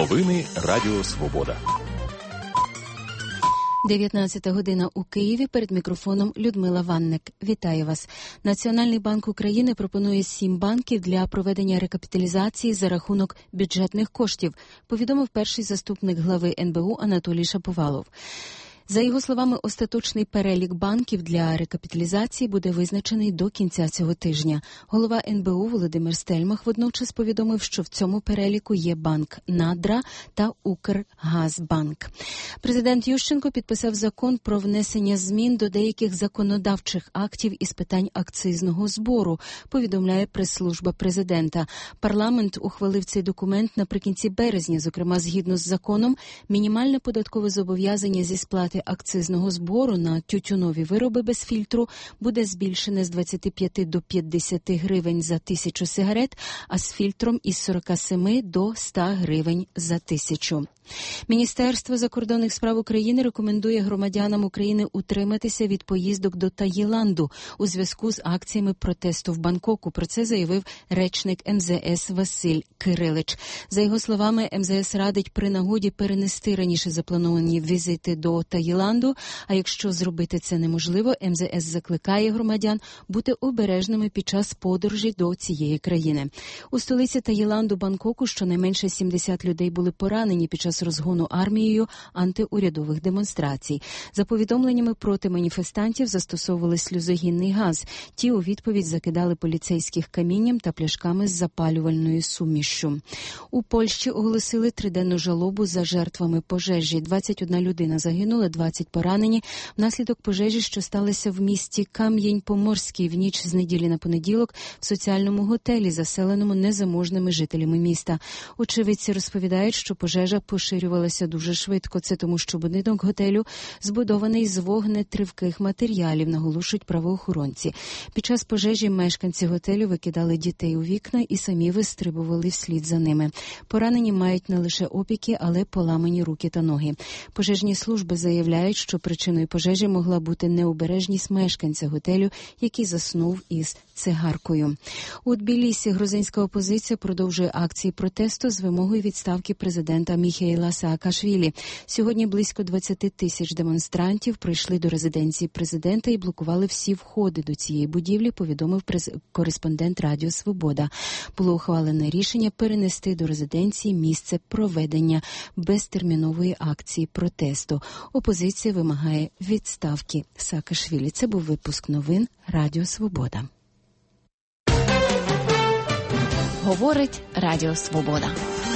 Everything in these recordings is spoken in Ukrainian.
Новини Радіо Свобода. 19 година у Києві. Перед мікрофоном Людмила Ванник. Вітаю вас. Національний банк України пропонує 7 банків для проведення рекапіталізації за рахунок бюджетних коштів, повідомив перший заступник глави НБУ Анатолій Шаповалов. За його словами, остаточний перелік банків для рекапіталізації буде визначений до кінця цього тижня. Голова НБУ Володимир Стельмах водночас повідомив, що в цьому переліку є банк «Надра» та «Укргазбанк». Президент Ющенко підписав закон про внесення змін до деяких законодавчих актів із питань акцизного збору, повідомляє прес-служба президента. Парламент ухвалив цей документ наприкінці березня. Зокрема, згідно з законом, мінімальне податкове зобов'язання зі сплати акцизного збору на тютюнові вироби без фільтру буде збільшене з 25 до 50 гривень за 1000 сигарет, а з фільтром із 47 до 100 гривень за 1000. Міністерство закордонних справ України рекомендує громадянам України утриматися від поїздок до Таїланду у зв'язку з акціями протесту в Бангкоку. Про це заявив речник МЗС Василь Кирилич. За його словами, МЗС радить при нагоді перенести раніше заплановані візити до Таїланду, а якщо зробити це неможливо, МЗС закликає громадян бути обережними під час подорожі до цієї країни. У столиці Таїланду Бангкоку щонайменше 70 людей були поранені під час розгону армією антиурядових демонстрацій. За повідомленнями, проти маніфестантів застосовували сльозогінний газ. Ті у відповідь закидали поліцейських камінням та пляшками з запалювальною сумішшю. У Польщі оголосили 3-денну жалобу за жертвами пожежі. 21 людина загинула, 20 поранені внаслідок пожежі, що сталося в місті Кам'янь-Поморський в ніч з неділі на понеділок в соціальному готелі, заселеному незаможними жителями міста. Очевидці розповідають, що пожежа поширювалася дуже швидко. Це тому, що будинок готелю збудований з вогнетривких матеріалів, наголошують правоохоронці. Під час пожежі мешканці готелю викидали дітей у вікна і самі вистрибували вслід за ними. Поранені мають не лише опіки, але поламані руки та ноги. Пожежні служби заявляють, що причиною пожежі могла бути необережність мешканця готелю, який заснув із цигаркою. У Тбілісі грузинська опозиція продовжує акції протесту з вимогою відставки президента Міхеїла Саакашвілі. Сьогодні близько 20 тисяч демонстрантів прийшли до резиденції президента і блокували всі входи до цієї будівлі, повідомив кореспондент Радіо Свобода. Було ухвалене рішення перенести до резиденції місце проведення безтермінової акції протесту. Опозиція вимагає відставки Саакашвілі. Це був випуск новин Радіо Свобода. Говорить Радіо Свобода.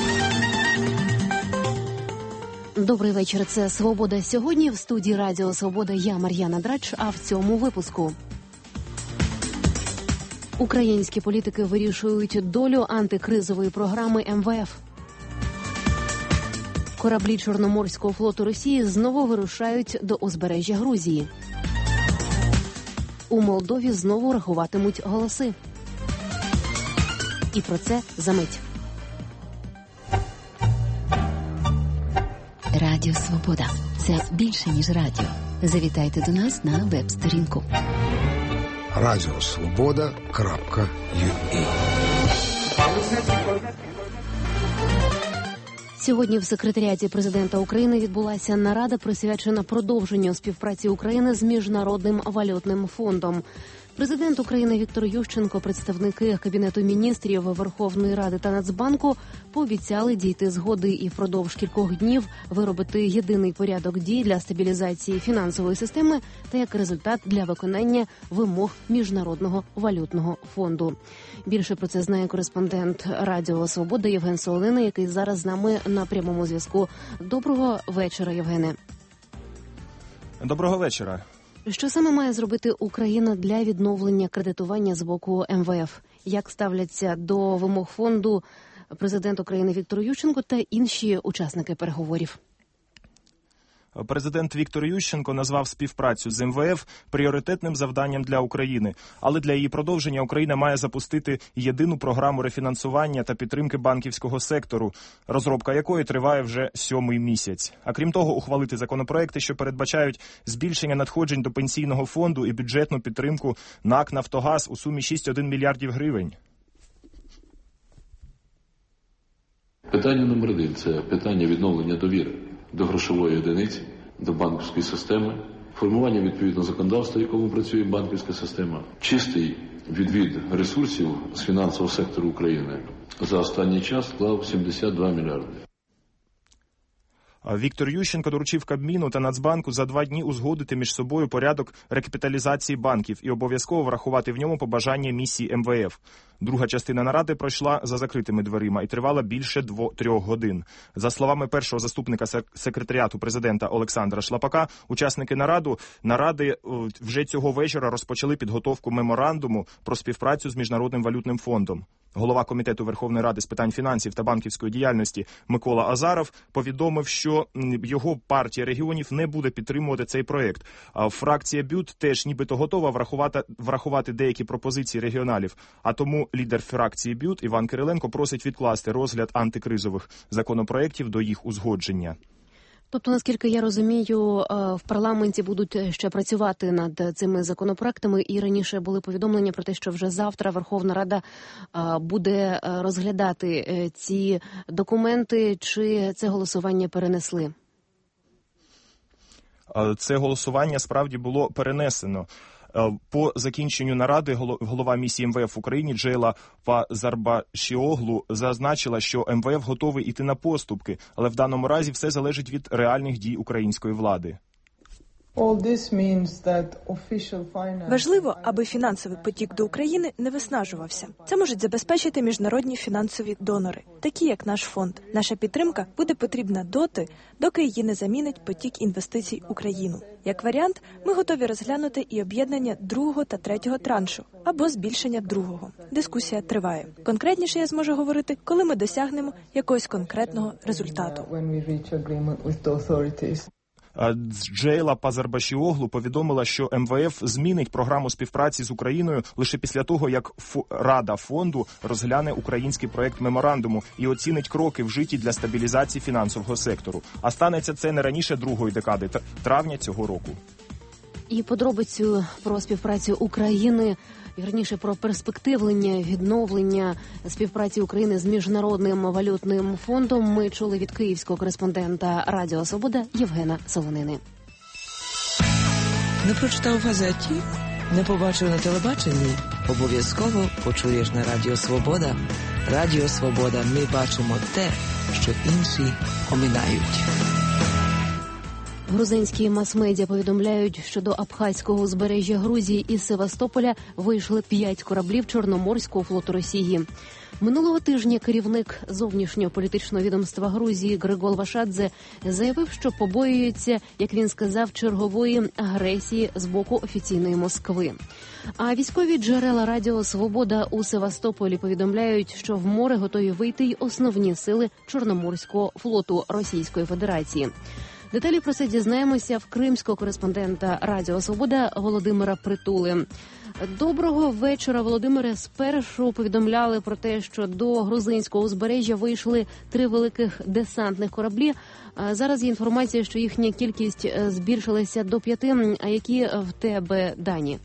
Добрий вечір, це «Свобода сьогодні». В студії Радіо Свобода я, Мар'яна Драч, а в цьому випуску. Українські політики вирішують долю антикризової програми МВФ. Кораблі Чорноморського флоту Росії знову вирушають до узбережжя Грузії. У Молдові знову рахуватимуть голоси. І про це за мить. Радіо Свобода. Це більше, ніж радіо. Завітайте до нас на веб-сторінку. Radiosvoboda.ua. Сьогодні в секретаріаті президента України відбулася нарада, присвячена продовженню співпраці України з Міжнародним валютним фондом. Президент України Віктор Ющенко, представники Кабінету міністрів, Верховної Ради та Нацбанку пообіцяли дійти згоди і впродовж кількох днів виробити єдиний порядок дій для стабілізації фінансової системи та як результат для виконання вимог Міжнародного валютного фонду. Більше про це знає кореспондент Радіо Свобода Євген Солонина, який зараз з нами на прямому зв'язку. Доброго вечора, Євгене. Доброго вечора. Що саме має зробити Україна для відновлення кредитування з боку МВФ? Як ставляться до вимог фонду президент України Віктор Ющенко та інші учасники переговорів? Президент Віктор Ющенко назвав співпрацю з МВФ пріоритетним завданням для України. Але для її продовження Україна має запустити єдину програму рефінансування та підтримки банківського сектору, розробка якої триває вже 7-й місяць. А крім того, ухвалити законопроекти, що передбачають збільшення надходжень до пенсійного фонду і бюджетну підтримку НАК «Нафтогаз» у сумі 6,1 мільярдів гривень. Питання номер 1 – це питання відновлення довіри до грошової одиниці, до банківської системи, формування відповідного законодавства, в якому працює банківська система, чистий відвід ресурсів з фінансового сектору України за останній час склав 72 мільярди. Віктор Ющенко доручив Кабміну та Нацбанку за 2 дні узгодити між собою порядок рекапіталізації банків і обов'язково врахувати в ньому побажання місії МВФ. Друга частина наради пройшла за закритими дверима і тривала більше 3 годин. За словами першого заступника секретаріату президента Олександра Шлапака, учасники наради вже цього вечора розпочали підготовку меморандуму про співпрацю з Міжнародним валютним фондом. Голова Комітету Верховної Ради з питань фінансів та банківської діяльності Микола Азаров повідомив, що його партія регіонів не буде підтримувати цей проект. А фракція БЮТ теж нібито готова врахувати деякі пропозиції регіоналів. А тому лідер фракції БЮТ Іван Кириленко просить відкласти розгляд антикризових законопроєктів до їх узгодження. Тобто, наскільки я розумію, в парламенті будуть ще працювати над цими законопроектами, і раніше були повідомлення про те, що вже завтра Верховна Рада буде розглядати ці документи, чи це голосування перенесли? Це голосування справді було перенесено. По закінченню наради голова місії МВФ в Україні Джейла Пазарбашіоглу зазначила, що МВФ готовий іти на поступки, але в даному разі все залежить від реальних дій української влади. Важливо, аби фінансовий потік до України не виснажувався. Це можуть забезпечити міжнародні фінансові донори, такі як наш фонд. Наша підтримка буде потрібна доти, доки її не замінить потік інвестицій в Україну. Як варіант, ми готові розглянути і об'єднання 2-го та 3-го траншу, або збільшення 2-го. Дискусія триває. Конкретніше я зможу говорити, коли ми досягнемо якогось конкретного результату. Джейла Пазарбашіоглу повідомила, що МВФ змінить програму співпраці з Україною лише після того, як Рада фонду розгляне український проект меморандуму і оцінить кроки, вжиті для стабілізації фінансового сектору. А станеться це не раніше 2-ї декади травня цього року. І подробицю про співпрацю України, вірніше про перспективлення, відновлення співпраці України з Міжнародним валютним фондом ми чули від київського кореспондента Радіо Свобода Євгена Солонини. Не прочитав в газеті? Не побачив на телебаченні? Обов'язково почуєш на Радіо Свобода. Радіо Свобода. Ми бачимо те, що інші оминають. Грузинські мас-медіа повідомляють, що до Абхазького узбережжя Грузії із Севастополя вийшли 5 кораблів Чорноморського флоту Росії. Минулого тижня керівник зовнішньополітичного відомства Грузії Григол Вашадзе заявив, що побоюється, як він сказав, чергової агресії з боку офіційної Москви. А військові джерела Радіо Свобода у Севастополі повідомляють, що в море готові вийти й основні сили Чорноморського флоту Російської Федерації. Деталі про це дізнаємося в кримського кореспондента Радіо Свобода Володимира Притули. Доброго вечора, Володимире. Спершу повідомляли про те, що до грузинського узбережжя вийшли 3 великих десантних кораблі. Зараз є інформація, що їхня кількість збільшилася до 5. А які в тебе дані?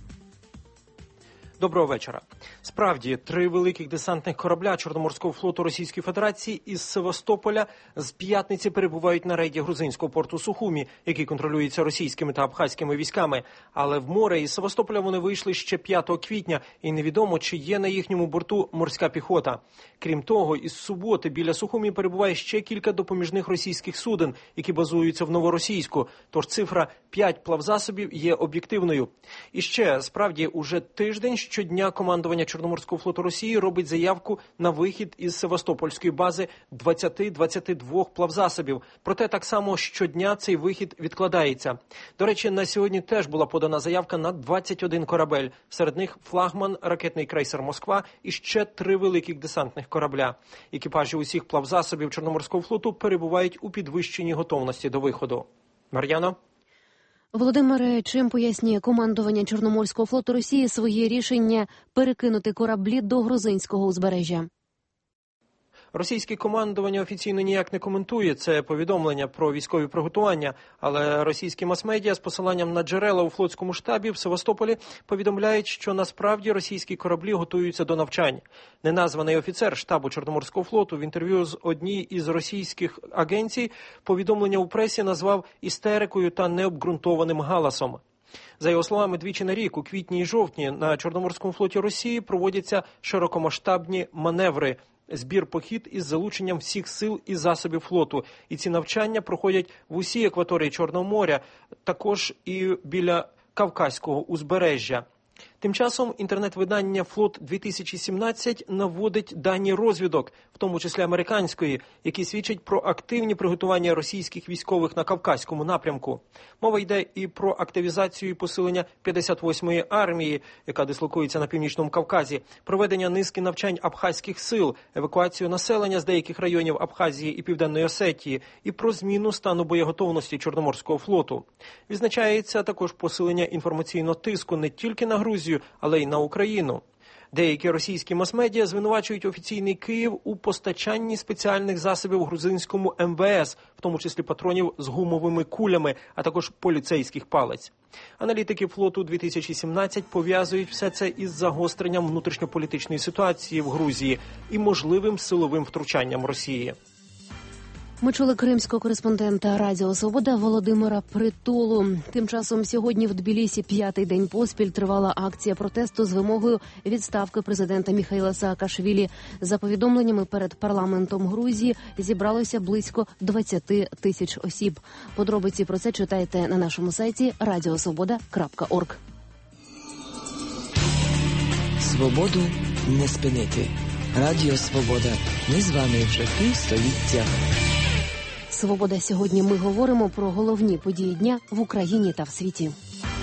Доброго вечора. Справді, 3 великих десантних корабля Чорноморського флоту Російської Федерації із Севастополя з п'ятниці перебувають на рейді грузинського порту Сухумі, який контролюється російськими та абхазькими військами. Але в море із Севастополя вони вийшли ще 5 квітня, і невідомо, чи є на їхньому борту морська піхота. Крім того, із суботи біля Сухумі перебуває ще кілька допоміжних російських суден, які базуються в Новоросійську. Тож цифра 5 плавзасобів є об'єктивною. І ще, справді, уже тиждень щодня командування Чорноморського флоту Росії робить заявку на вихід із Севастопольської бази 20-22 плавзасобів. Проте так само щодня цей вихід відкладається. До речі, на сьогодні теж була подана заявка на 21 корабель. Серед них флагман, ракетний крейсер «Москва» і ще 3 великих десантних корабля. Екіпажі усіх плавзасобів Чорноморського флоту перебувають у підвищеній готовності до виходу. Мар'яно? Володимире, чим пояснює командування Чорноморського флоту Росії своє рішення перекинути кораблі до грузинського узбережжя? Російське командування офіційно ніяк не коментує це повідомлення про військові приготування, але російські мас-медіа з посиланням на джерела у флотському штабі в Севастополі повідомляють, що насправді російські кораблі готуються до навчань. Неназваний офіцер штабу Чорноморського флоту в інтерв'ю з одній із російських агенцій повідомлення у пресі назвав істерикою та необґрунтованим галасом. За його словами, двічі на рік, у квітні і жовтні, на Чорноморському флоті Росії проводяться широкомасштабні маневри, збір-похід із залученням всіх сил і засобів флоту. І ці навчання проходять в усій акваторії Чорного моря, також і біля Кавказького узбережжя. Тим часом інтернет-видання «Флот-2017» наводить дані розвідок, в тому числі американської, які свідчать про активні приготування російських військових на Кавказькому напрямку. Мова йде і про активізацію і посилення 58-ї армії, яка дислокується на Північному Кавказі, проведення низки навчань абхазьких сил, евакуацію населення з деяких районів Абхазії і Південної Осетії, і про зміну стану боєготовності Чорноморського флоту. Відзначається також посилення інформаційного тиску не тільки на Грузію, але й на Україну. Деякі російські мас-медіа звинувачують офіційний Київ у постачанні спеціальних засобів грузинському МВС, в тому числі патронів з гумовими кулями, а також поліцейських палець. Аналітики «Флоту-2017» пов'язують все це із загостренням внутрішньополітичної ситуації в Грузії і можливим силовим втручанням Росії. Ми чули кримського кореспондента Радіо Свобода Володимира Притулу. Тим часом сьогодні в Тбілісі 5-й день поспіль тривала акція протесту з вимогою відставки президента Міхаїла Саакашвілі. За повідомленнями, перед парламентом Грузії зібралося близько 20 тисяч осіб. Подробиці про це читайте на нашому сайті radiosvoboda.org. Свободу не спинити. Радіо Свобода. Ми з вами вже півстоліття. Свобода. Сьогодні ми говоримо про головні події дня в Україні та в світі.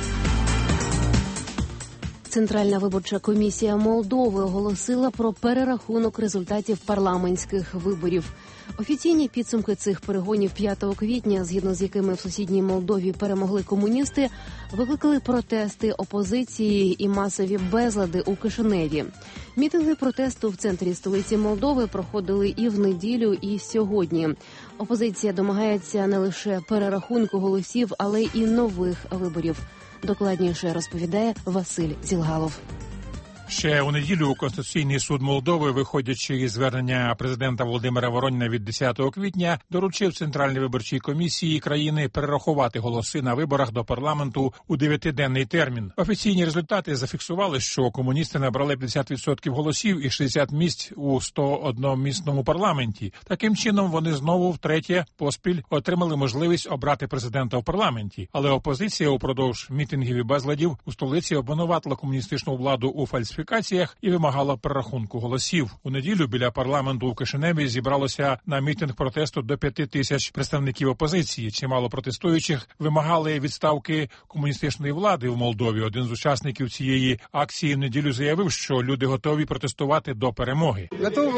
Центральна виборча комісія Молдови оголосила про перерахунок результатів парламентських виборів. Офіційні підсумки цих перегонів 5 квітня, згідно з якими в сусідній Молдові перемогли комуністи, викликали протести опозиції і масові безлади у Кишиневі. Мітинги протесту в центрі столиці Молдови проходили і в неділю, і сьогодні. Опозиція домагається не лише перерахунку голосів, але й нових виборів. Докладніше розповідає Василь Зілгалов. Ще у неділю Конституційний суд Молдови, виходячи із звернення президента Володимира Вороніна від 10 квітня, доручив Центральній виборчій комісії країни перерахувати голоси на виборах до парламенту у 9-денний термін. Офіційні результати зафіксували, що комуністи набрали 50% голосів і 60 місць у 101-місному парламенті. Таким чином, вони знову втретє поспіль отримали можливість обрати президента в парламенті. Але опозиція упродовж мітингів і безладів у столиці обвинуватила комуністичну владу у фальсифікаціях і вимагала перерахунку голосів. У неділю біля парламенту у Кишиневі зібралося на мітинг протесту до 5 тисяч представників опозиції. Чимало протестуючих вимагали відставки комуністичної влади в Молдові. Один з учасників цієї акції в неділю заявив, що люди готові протестувати до перемоги.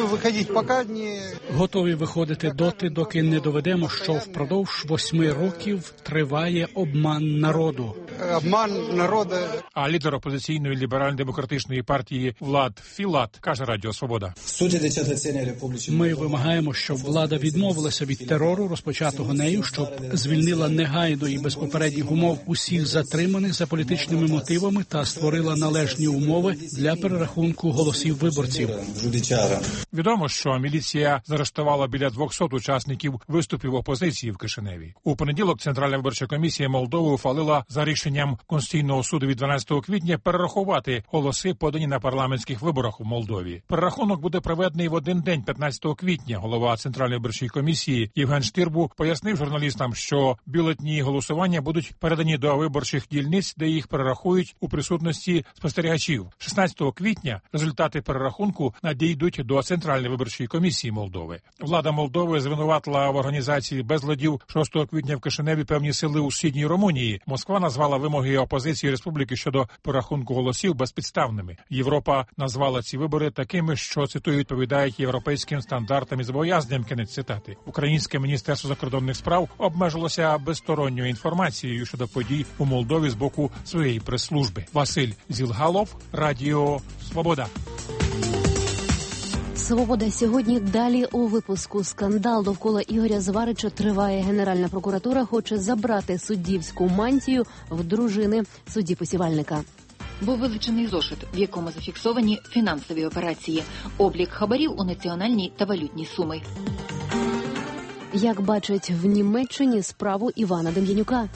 Готові виходити доти, доки не доведемо, що впродовж 8 років триває обман народу. А лідер опозиційної ліберально-демократичної партії Влад Філат каже Радіо Свобода. Ми вимагаємо, щоб влада відмовилася від терору, розпочатого нею, щоб звільнила негайно і без попередніх умов усіх затриманих за політичними мотивами та створила належні умови для перерахунку голосів виборців. Відомо, що міліція заарештувала біля 200 учасників виступів опозиції в Кишиневі. У понеділок Центральна виборча комісія Молдови ухвалила за рішенням Конституційного суду від 12 квітня перерахувати голоси, подані на парламентських виборах у Молдові. Перерахунок буде проведений в один день, 15 квітня. Голова Центральної виборчої комісії Євген Штирбу пояснив журналістам, що бюлетні голосування будуть передані до виборчих дільниць, де їх перерахують у присутності спостерігачів. 16 квітня результати перерахунку надійдуть до Центральної виборчої комісії Молдови. Влада Молдови звинуватила в організації безладів 6 квітня в Кишиневі певні сили у сусідній Румунії. Москва назвала вимоги опозиції республіки щодо перерахунку голосів безпідставними. Європа назвала ці вибори такими, що, цитую, відповідають європейським стандартам і зобов'язанням, кінець цитати. Українське міністерство закордонних справ обмежилося безсторонньою інформацією щодо подій у Молдові з боку своєї прес-служби. Василь Зілгалов, Радіо Свобода. Свобода сьогодні. Далі у випуску. Скандал довкола Ігоря Зварича триває. Генеральна прокуратура хоче забрати суддівську мантію в дружини судді-посівальника. Був вилучений зошит, в якому зафіксовані фінансові операції, облік хабарів у національні та валютні суми. Як бачать в Німеччині справу Івана Дем'янюка.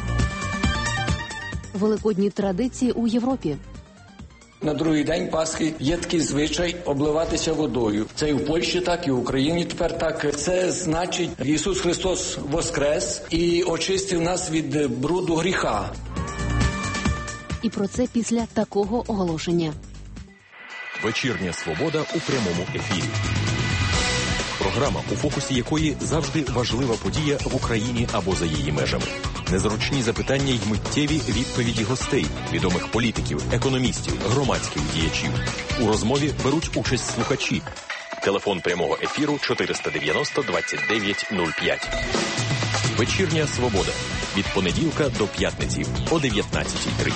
Великодні традиції у Європі. На другий день Пасхи є такий звичай обливатися водою. Це і в Польщі так, і в Україні тепер так. Це значить, Ісус Христос воскрес і очистив нас від бруду гріха. І про це після такого оголошення. Вечірня свобода у прямому ефірі. Програма, у фокусі якої завжди важлива подія в Україні або за її межами. Незручні запитання й миттєві відповіді гостей, відомих політиків, економістів, громадських діячів. У розмові беруть участь слухачі. Телефон прямого ефіру 490 29 05. Вечірня свобода. Від понеділка до п'ятниці о 19:30.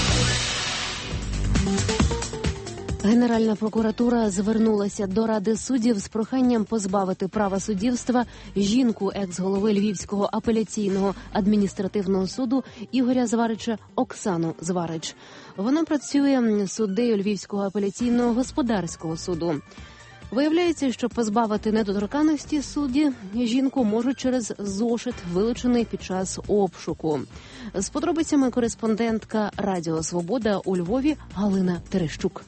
Генеральна прокуратура звернулася до Ради суддів з проханням позбавити права суддівства жінку екс-голови Львівського апеляційного адміністративного суду Ігоря Зварича Оксану Зварич. Вона працює суддею Львівського апеляційного господарського суду. Виявляється, що позбавити недоторканності судді жінку можуть через зошит, вилучений під час обшуку. З подробицями кореспондентка Радіо Свобода у Львові Галина Терещук.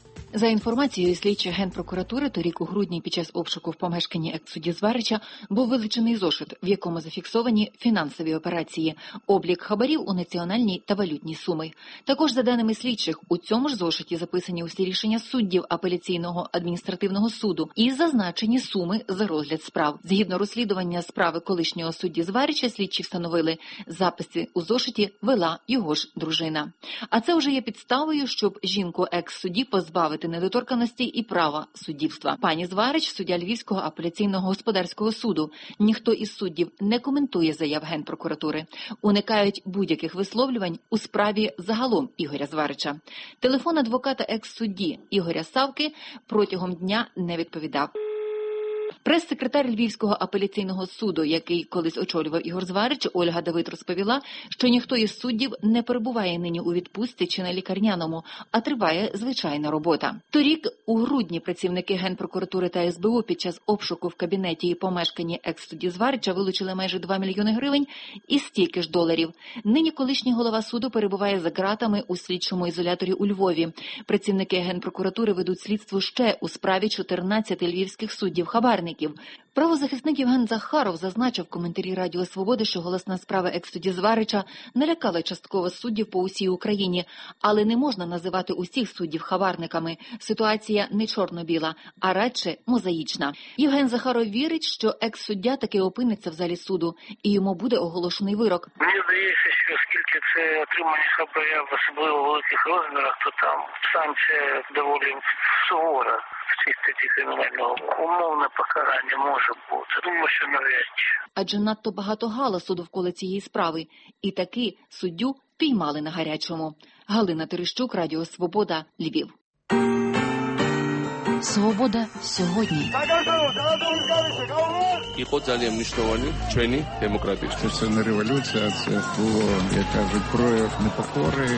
За інформацією слідчих Генпрокуратури, торік у грудні під час обшуку в помешканні екс-судді Зварича був вилучений зошит, в якому зафіксовані фінансові операції, облік хабарів у національні та валютні суми. Також, за даними слідчих, у цьому ж зошиті записані усі рішення суддів апеляційного адміністративного суду і зазначені суми за розгляд справ. Згідно розслідування справи колишнього судді Зварича, слідчі встановили, записи у зошиті вела його ж дружина. А це вже є підставою, щоб жінку екс-судді позбавити недоторканності і права суддівства. Пані Зварич – суддя Львівського апеляційного господарського суду. Ніхто із суддів не коментує заяв Генпрокуратури. Уникають будь-яких висловлювань у справі загалом Ігоря Зварича. Телефон адвоката екс-судді Ігоря Савки протягом дня не відповідав. Прес-секретар Львівського апеляційного суду, який колись очолював Ігор Зварич, Ольга Давид розповіла, що ніхто із суддів не перебуває нині у відпустці чи на лікарняному, а триває звичайна робота. Торік у грудні працівники Генпрокуратури та СБУ під час обшуку в кабінеті і помешканні екс-судді Зварича вилучили майже 2 мільйони гривень і стільки ж доларів. Нині колишній голова суду перебуває за ґратами у слідчому ізоляторі у Львові. Працівники Генпрокуратури ведуть слідство ще у справі 14 львівських суддів-хабарників. Правозахисник Євген Захаров зазначив в коментарі Радіо Свободи, що голосна справа екс-судді Зварича налякала частково суддів по усій Україні, але не можна називати усіх суддів хабарниками. Ситуація не чорно-біла, а радше мозаїчна. Євген Захаров вірить, що екс-суддя таки опиниться в залі суду і йому буде оголошений вирок. Мені здається, що оскільки це отримання хабаря в особливо великих розмірах, то там санкція доволі сувора. В цій статті кримінального умовне покарання може бути. Думаю, що навряд чи. Адже надто багато галасу довкола цієї справи. І таки суддю піймали на гарячому. Галина Терещук, Радіо Свобода, Львів. Свобода сьогодні. І подалі міжнародні члени демократичні. Це не революція, це було, як кажуть, прояв непокори.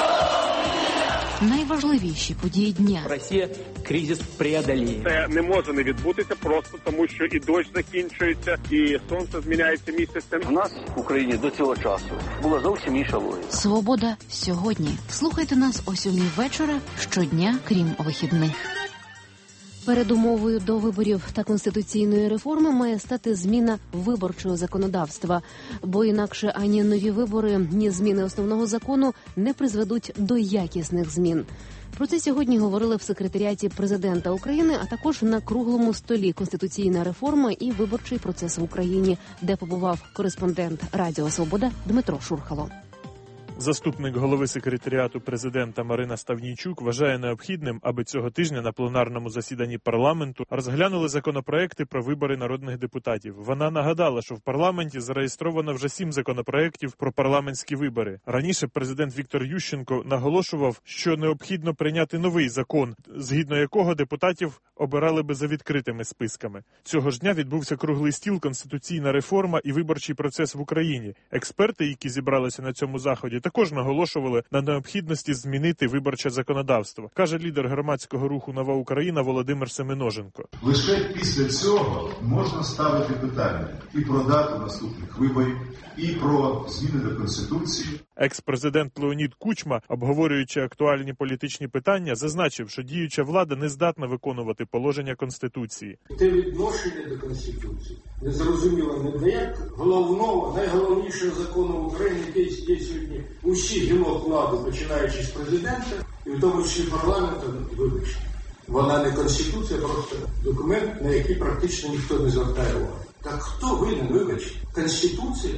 Найважливіші події дня. Росія кризис преодоліє. Це не може не відбутися просто тому, що і дощ закінчується, і сонце зміняється місяцем. У нас в Україні до цього часу була зовсім інша логіка. Свобода сьогодні. Слухайте нас о 7:00 вечора щодня, крім вихідних. Передумовою до виборів та конституційної реформи має стати зміна виборчого законодавства, бо інакше ані нові вибори, ні зміни основного закону не призведуть до якісних змін. Про це сьогодні говорили в секретаріаті президента України, а також на круглому столі «Конституційна реформа і виборчий процес в Україні», де побував кореспондент Радіо Свобода Дмитро Шурхало. Заступник голови секретаріату президента Марина Ставнійчук вважає необхідним, аби цього тижня на пленарному засіданні парламенту розглянули законопроекти про вибори народних депутатів. Вона нагадала, що в парламенті зареєстровано вже 7 законопроєктів про парламентські вибори. Раніше президент Віктор Ющенко наголошував, що необхідно прийняти новий закон, згідно якого депутатів обирали би за відкритими списками. Цього ж дня відбувся круглий стіл «Конституційна реформа і виборчий процес в Україні». Експерти, які зібралися на цьому заході, також наголошували на необхідності змінити виборче законодавство, каже лідер громадського руху «Нова Україна» Володимир Семеноженко. Лише після цього можна ставити питання і про дату наступних виборів, і про зміни до Конституції. Екс-президент Леонід Кучма, обговорюючи актуальні політичні питання, зазначив, що діюча влада не здатна виконувати положення Конституції. Те відношення до Конституції не зрозуміло не як головного, найголовнішого закону в Україні, який є сьогодні усіх гілок влади, починаючи з президента, і в тому числі парламенту, вибачте. Вона не Конституція, а просто документ, на який практично ніхто не звертає уваги. Так хто винен, вибачте? Конституція?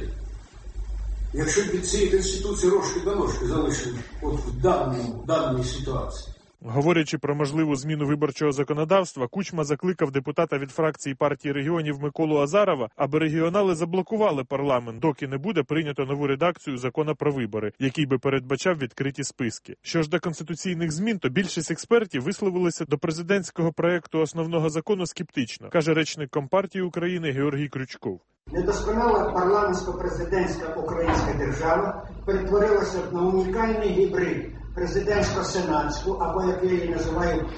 Якщо від цієї Конституції рожки до ножки залишені от в даній ситуації. Говорячи про можливу зміну виборчого законодавства, Кучма закликав депутата від фракції партії регіонів Миколу Азарова, аби регіонали заблокували парламент, доки не буде прийнято нову редакцію закону про вибори, який би передбачав відкриті списки. Що ж до конституційних змін, то більшість експертів висловилися до президентського проекту основного закону скептично, каже речник Компартії України Георгій Крючков. Недосконала парламентсько-президентська українська держава перетворилася на унікальний гібрид президентсько-сенатську, або, як я її називаю,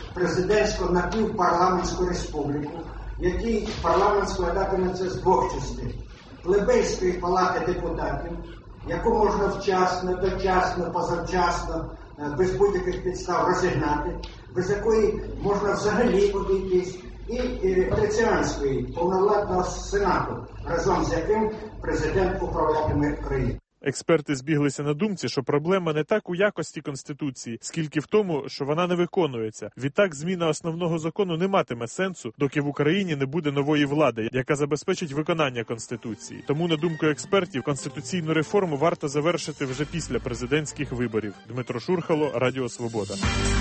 президентсько-напівпарламентську республіку, який парламент складатиметься з 2 частин. Плебейської палати депутатів, яку можна вчасно, дочасно, позавчасно, без будь-яких підстав розігнати, без якої можна взагалі обійтись, і третіанської повновладного сенату, разом з яким президент управлятиме країною. Експерти збіглися на думці, що проблема не так у якості Конституції, скільки в тому, що вона не виконується. Відтак, зміна основного закону не матиме сенсу, доки в Україні не буде нової влади, яка забезпечить виконання Конституції. Тому, на думку експертів, конституційну реформу варто завершити вже після президентських виборів. Дмитро Шурхало, Радіо Свобода.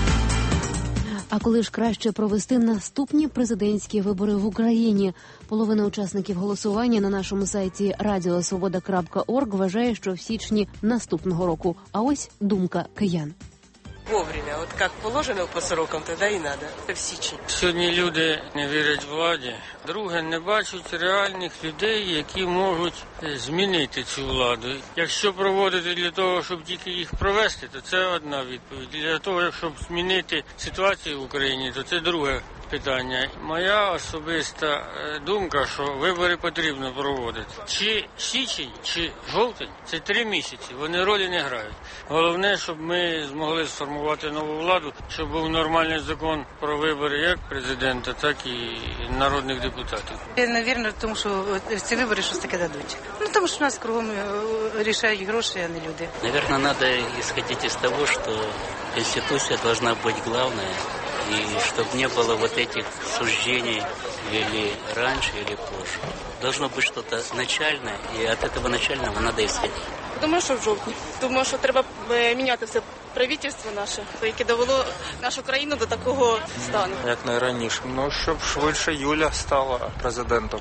А коли ж краще провести наступні президентські вибори в Україні? Половина учасників голосування на нашому сайті radiosvoboda.org вважає, що в січні наступного року. А ось думка киян. Вовремя, от як положено по срокам, тоді і треба, в січні. Сьогодні люди не вірять владі. Друге, не бачать реальних людей, які можуть змінити цю владу. Якщо проводити для того, щоб тільки їх провести, то це одна відповідь. Для того, щоб змінити ситуацію в Україні, то це друге питання. Моя особиста думка, що вибори потрібно проводити. Чи січень, чи жовтень – це 3 місяці, вони ролі не грають. Головне, щоб ми змогли сформувати нову владу, щоб був нормальний закон про вибори як президента, так і народних депутатів. Навірно, тому що ці вибори щось таке дадуть. Тому що нас кругом рішають гроші, а не люди. Навірно, треба исходити з того, що Конституція повинна бути головною. И чтобы не было вот этих суждений или раньше, или позже. Должно быть что-то начальное, и от этого начального надо исходить. Думаю, що в жовтні. Думаю, що треба міняти все правительство наше, яке довело нашу країну до такого стану. Як найраніше. Ну, щоб швидше Юля стала президентом.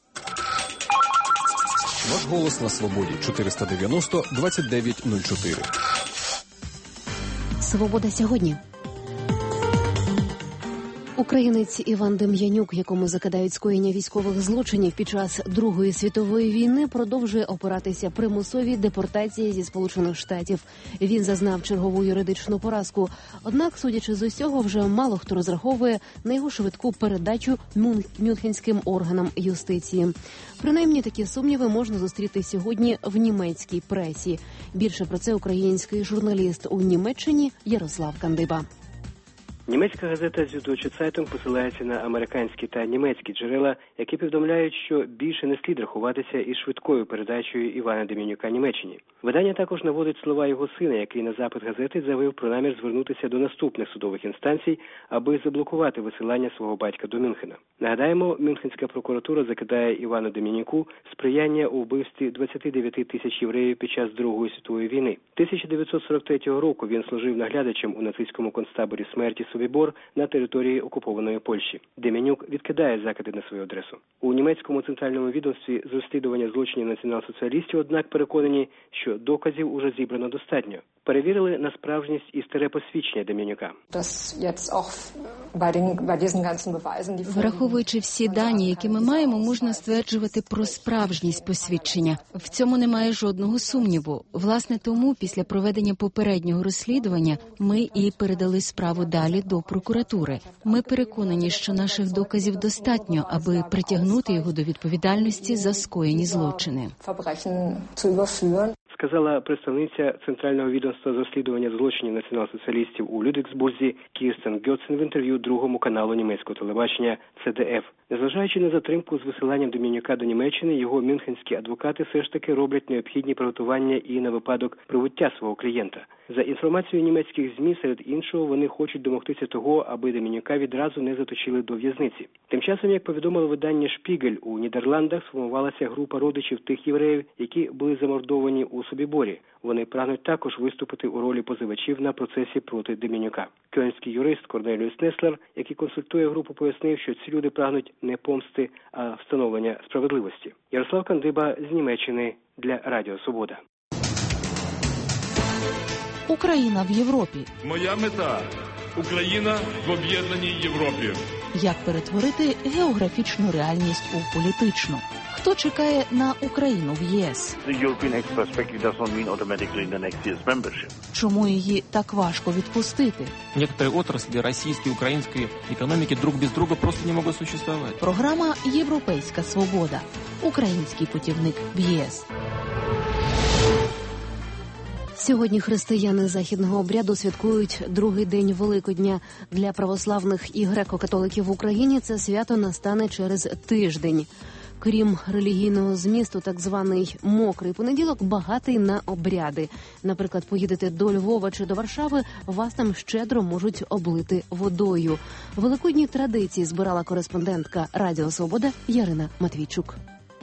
Ваш голос на свободі. 490-2904. Свобода сьогодні. Українець Іван Дем'янюк, якому закидають скоєння військових злочинів під час Другої світової війни, продовжує опиратися примусовій депортації зі Сполучених Штатів. Він зазнав чергову юридичну поразку. Однак, судячи з усього, вже мало хто розраховує на його швидку передачу мюнхенським органам юстиції. Принаймні, такі сумніви можна зустріти сьогодні в німецькій пресі. Більше про це український журналіст у Німеччині Ярослав Кандиба. Німецька газета Süddeutsche Zeitung посилається на американські та німецькі джерела, які повідомляють, що більше не слід рахуватися із швидкою передачею Івана Деменюка Німеччині. Видання також наводить слова його сина, який на запит газети заявив про намір звернутися до наступних судових інстанцій, аби заблокувати висилання свого батька до Мюнхена. Нагадаємо, Мюнхенська прокуратура закидає Івану Деменюку сприяння у вбивстві 29 тисяч євреїв під час Другої світової війни. 1943 року він служив наглядачем у нацистському концтаборі смерті Собібор на території окупованої Польщі. Деменюк відкидає закиди на свою адресу. У німецькому центральному відомстві з розслідування злочинів націонал-соціалістів, однак, переконані, що доказів уже зібрано достатньо. Перевірили на справжність і старе посвідчення Деменюка. Враховуючи всі дані, які ми маємо, можна стверджувати про справжність посвідчення. В цьому немає жодного сумніву. Власне, тому після проведення попереднього розслідування ми і передали справу далі до прокуратури. Ми переконані, що наших доказів достатньо, аби притягнути його до відповідальності за скоєні злочини. Сказала представниця Центрального відомства з розслідування злочинів націонал-соціалістів у Людвігсбурзі Кірстен Гьоцен в інтерв'ю Другому каналу німецького телебачення ЦДФ. Незважаючи на затримку з висиланням Деменюка до Німеччини, його мюнхенські адвокати все ж таки роблять необхідні приготування і на випадок прибуття свого клієнта. За інформацією німецьких ЗМІ, серед іншого, вони хочуть домогтися того, аби Деменюка відразу не заточили до в'язниці. Тим часом, як повідомило видання «Шпігель», у Нідерландах сформувалася група родичів тих євреїв, які були замордовані у Собіборі. Вони прагнуть також виступити у ролі позивачів на процесі проти Деменюка. Кьольнський юрист Корнеліус Неслер, який консультує групу, пояснив, що ці люди прагнуть не помсти, а встановлення справедливості. Ярослав Кандиба з Німеччини для Радіо Свобода. Україна в Європі. Моя мета – Україна в об'єднаній Європі. Як перетворити географічну реальність у політичну? Хто чекає на Україну в ЄС? Чому її так важко відпустити? Некоторые отрасли российской, украинской экономики друг без друга просто не могут существовать. Програма «Європейська свобода». Український путівник в ЄС. Сьогодні християни західного обряду святкують другий день Великодня. Для православних і греко-католиків в Україні це свято настане через тиждень. Крім релігійного змісту, так званий «мокрий понеділок» багатий на обряди. Наприклад, поїдете до Львова чи до Варшави, вас там щедро можуть облити водою. Великодні традиції збирала кореспондентка Радіо Свобода Ярина Матвійчук.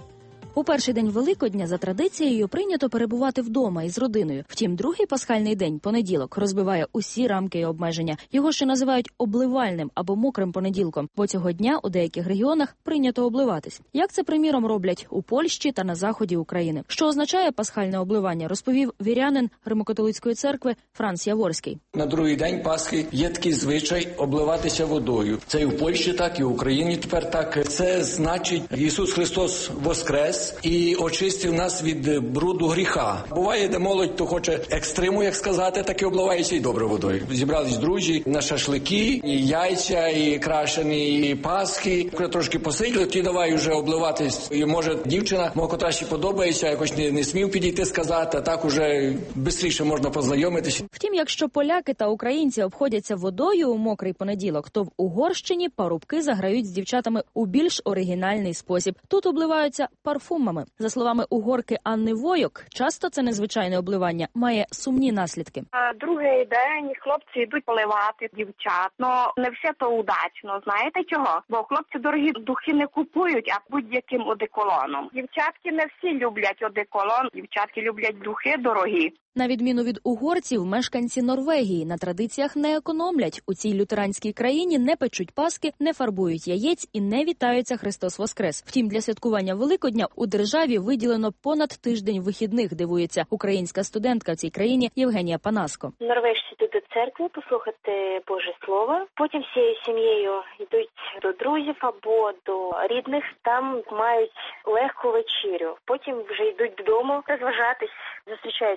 У перший день Великодня за традицією прийнято перебувати вдома із родиною. Втім, другий пасхальний день, понеділок, розбиває усі рамки і обмеження. Його ще називають обливальним або мокрим понеділком, бо цього дня у деяких регіонах прийнято обливатись. Як це, приміром, роблять у Польщі та на заході України. Що означає пасхальне обливання, розповів вірянин Римо-католицької церкви Франц Яворський. На другий день Пасхи є такий звичай обливатися водою. Це і в Польщі так, і в Україні тепер так. Це значить, Ісус Христос воскрес і очистив нас від бруду гріха. Буває, де молодь, то хоче екстриму, як сказати, так і обливається і добре водою. Зібрались друзі на шашлики, і яйця, і крашені, і пасхи. Коли трошки посиділи, ті давай вже обливатись. І може дівчина, котра ще подобається, якось не смів підійти сказати, а так уже швидше можна познайомитися. Втім, якщо поляки та українці обходяться водою у мокрий понеділок, то в Угорщині парубки заграють з дівчатами у більш оригінальний спосіб. Тут обливаються парфумами. За словами угорки Анни Войок, часто це незвичайне обливання має сумні наслідки. Другий день хлопці йдуть поливати дівчат. Но не все то удачно. Знаєте чого? Бо хлопці дорогі духи не купують, а будь-яким одеколоном. Дівчатки не всі люблять одеколон, дівчатки люблять духи дорогі. На відміну від угорців, мешканці Норвегії на традиціях не економлять. У цій лютеранській країні не печуть паски, не фарбують яєць і не вітаються «Христос Воскрес». Втім, для святкування Великодня у державі виділено понад тиждень вихідних, дивується українська студентка в цій країні Євгенія Панаско. Норвежці йдуть до церкви послухати Боже Слово. Потім всією сім'єю йдуть до друзів або до рідних. Там мають легку вечерю. Потім вже йдуть додому розважатись, зустрічаються з друзями.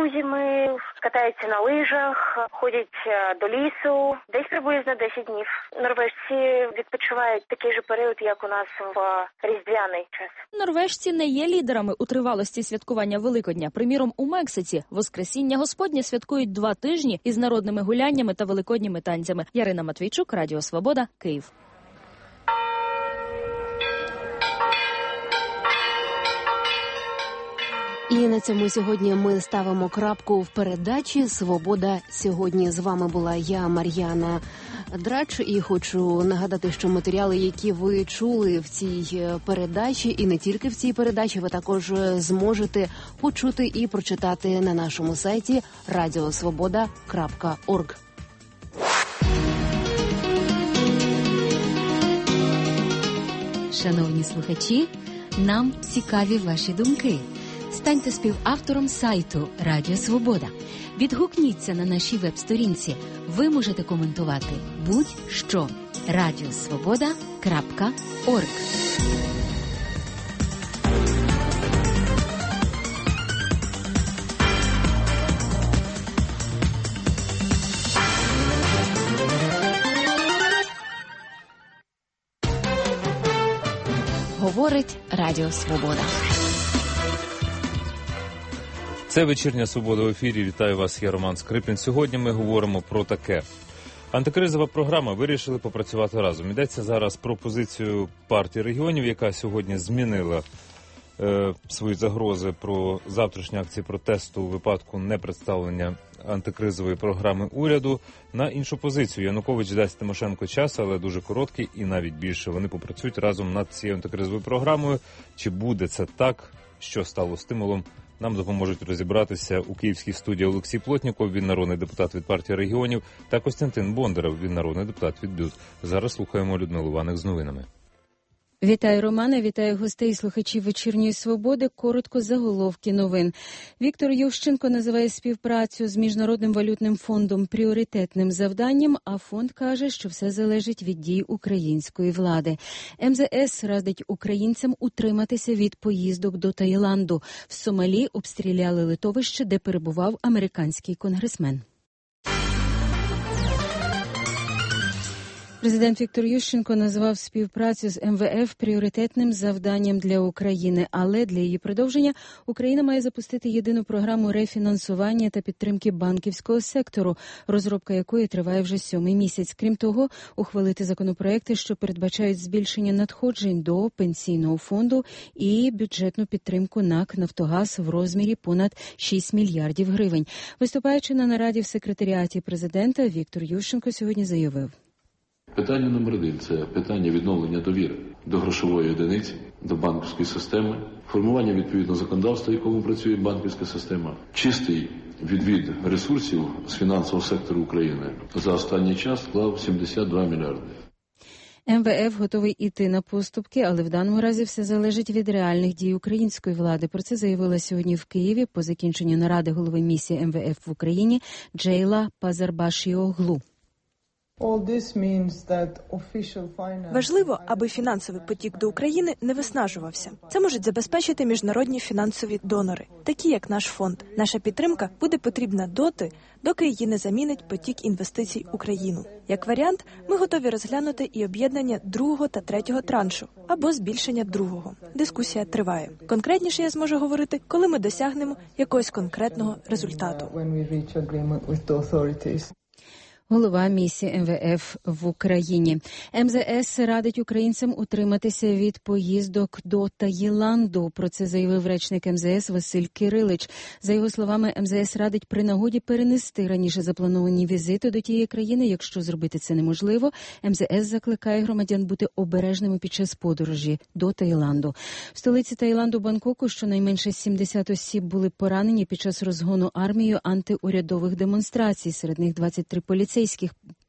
друзями, катаються на лижах, ходять до лісу, десь приблизно 10 днів. Норвежці відпочивають такий же період, як у нас в різдвяний час. Норвежці не є лідерами у тривалості святкування Великодня. Приміром, у Мексиці Воскресіння Господнє святкують 2 тижні із народними гуляннями та великодніми танцями. Ярина Матвійчук, Радіо Свобода, Київ. І на цьому сьогодні ми ставимо крапку в передачі «Свобода сьогодні». З вами була я, Мар'яна Драч, і хочу нагадати, що матеріали, які ви чули в цій передачі, і не тільки в цій передачі, ви також зможете почути і прочитати на нашому сайті radiosvoboda.org. Шановні слухачі, нам цікаві ваші думки. Станьте співавтором сайту Радіо Свобода. Відгукніться на нашій веб-сторінці. Ви можете коментувати будь-що. radiosvoboda.org. Говорить Радіо Свобода. Це «Вечірня Свобода» в ефірі. Вітаю вас, я Роман Скрипін. Сьогодні ми говоримо про таке. Антикризова програма «Вирішили попрацювати разом». Йдеться зараз про позицію партії регіонів, яка сьогодні змінила свої загрози про завтрашні акції протесту у випадку непредставлення антикризової програми уряду на іншу позицію. Янукович дасть Тимошенко час, але дуже короткий і навіть більше. Вони попрацюють разом над цією антикризовою програмою. Чи буде це так? Що стало стимулом? Нам допоможуть розібратися у київській студії Олексій Плотніков, він народний депутат від партії регіонів, та Костянтин Бондарев, він народний депутат від БЮТ. Зараз слухаємо Людмилу Ванник з новинами. Вітаю, Романе, вітаю гостей і слухачів «Вечірньої Свободи». Коротко заголовки новин. Віктор Ющенко називає співпрацю з Міжнародним валютним фондом пріоритетним завданням, а фонд каже, що все залежить від дій української влади. МЗС радить українцям утриматися від поїздок до Таїланду. В Сомалі обстріляли литовище, де перебував американський конгресмен. Президент Віктор Ющенко назвав співпрацю з МВФ пріоритетним завданням для України, але для її продовження Україна має запустити єдину програму рефінансування та підтримки банківського сектору, розробка якої триває вже 7-й місяць. Крім того, ухвалити законопроекти, що передбачають збільшення надходжень до пенсійного фонду і бюджетну підтримку НАК «Нафтогаз» в розмірі понад 6 мільярдів гривень. Виступаючи на нараді в секретаріаті президента, Віктор Ющенко сьогодні заявив: Питання номер 1 – це питання відновлення довіри до грошової одиниці, до банківської системи, формування відповідного законодавства, в якому працює банківська система, чистий відвід ресурсів з фінансового сектору України за останній час склав 72 мільярди. МВФ готовий іти на поступки, але в даному разі все залежить від реальних дій української влади. Про це заявила сьогодні в Києві по закінченню наради голови місії МВФ в Україні Джейла Пазарбашіоглу. Важливо, аби фінансовий потік до України не виснажувався. Це можуть забезпечити міжнародні фінансові донори, такі як наш фонд. Наша підтримка буде потрібна доти, доки її не замінить потік інвестицій в Україну. Як варіант, ми готові розглянути і об'єднання другого та третього траншу, або збільшення другого. Дискусія триває. Конкретніше я зможу говорити, коли ми досягнемо якогось конкретного результату. Голова місії МВФ в Україні. МЗС радить українцям утриматися від поїздок до Таїланду. Про це заявив речник МЗС Василь Кирилич. За його словами, МЗС радить при нагоді перенести раніше заплановані візити до тієї країни. Якщо зробити це неможливо, МЗС закликає громадян бути обережними під час подорожі до Таїланду. В столиці Таїланду Бангкоку щонайменше 70 осіб були поранені під час розгону армією антиурядових демонстрацій. Серед них 23 поліцейських.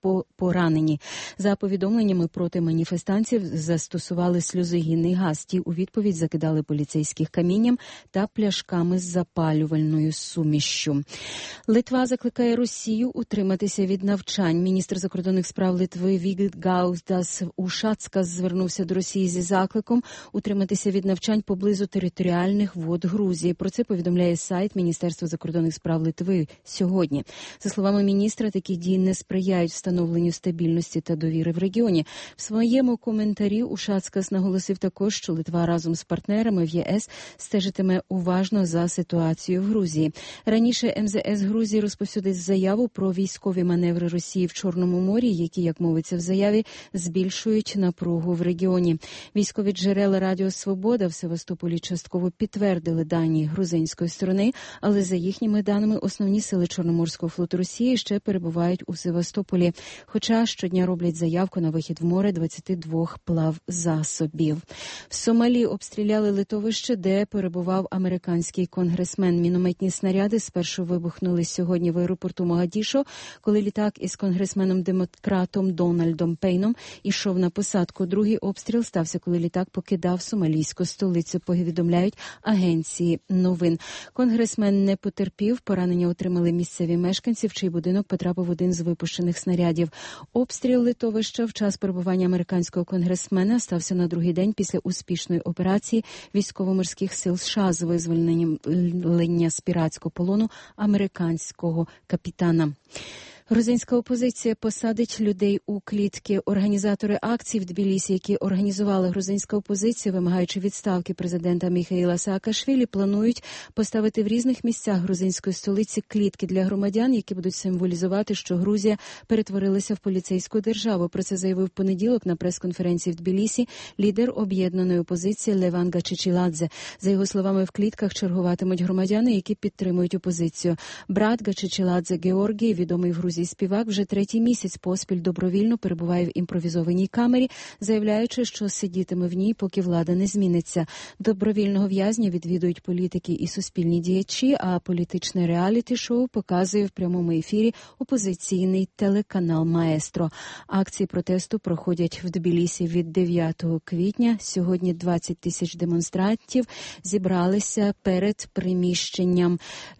поранені. За повідомленнями, проти маніфестантів застосували сльозогінний газ. Ті у відповідь закидали поліцейських камінням та пляшками з запалювальною сумішшю. Литва закликає Росію утриматися від навчань. Міністр закордонних справ Литви Вігдаус Ушацкас звернувся до Росії зі закликом утриматися від навчань поблизу територіальних вод Грузії. Про це повідомляє сайт Міністерства закордонних справ Литви сьогодні. За словами міністра, такі дії не сприяють встановленню стабільності та довіри в регіоні. В своєму коментарі Ушацкас наголосив також, що Литва разом з партнерами в ЄС стежитиме уважно за ситуацією в Грузії. Раніше МЗС Грузії розповсюдив заяву про військові маневри Росії в Чорному морі, які, як мовиться в заяві, збільшують напругу в регіоні. Військові джерела Радіо Свобода в Севастополі частково підтвердили дані грузинської сторони, але за їхніми даними основні сили Чорноморського флоту Росії ще перебувають у Севастополі, хоча щодня роблять заявку на вихід в море 22 плавзасобів. В Сомалі обстріляли литовище, де перебував американський конгресмен. Мінометні снаряди спершу вибухнули сьогодні в аеропорту Могадішо, коли літак із конгресменом-демократом Дональдом Пейном ішов на посадку. Другий обстріл стався, коли літак покидав сомалійську столицю, повідомляють агенції новин. Конгресмен не потерпів, поранення отримали місцеві мешканці, в чий будинок потрапив один з випущених снарядів. Обстріл литовища в час перебування американського конгресмена стався на другий день після успішної операції військово-морських сил США з визволення з піратського полону американського капітана. Грузинська опозиція посадить людей у клітки. Організатори акцій в Тбілісі, які організувала грузинська опозиція, вимагаючи відставки президента Міхаїла Саакашвілі, планують поставити в різних місцях грузинської столиці клітки для громадян, які будуть символізувати, що Грузія перетворилася в поліцейську державу. Про це заявив в понеділок на прес-конференції в Тбілісі лідер об'єднаної опозиції Леван Гачичіладзе. За його словами, в клітках чергуватимуть громадяни, які підтримують опозицію. Брат Гачичіладзе Георгій, відомий в Грузії співак, вже третій місяць поспіль добровільно перебуває в імпровізованій камері, заявляючи, що сидітиме в ній, поки влада не зміниться. Добровільного в'язня відвідують політики і суспільні діячі, а політичне реаліті-шоу показує в прямому ефірі опозиційний телеканал «Маестро». Акції протесту проходять в Тбілісі від 9 квітня. Сьогодні 20 тисяч демонстрантів зібралися перед приміщенням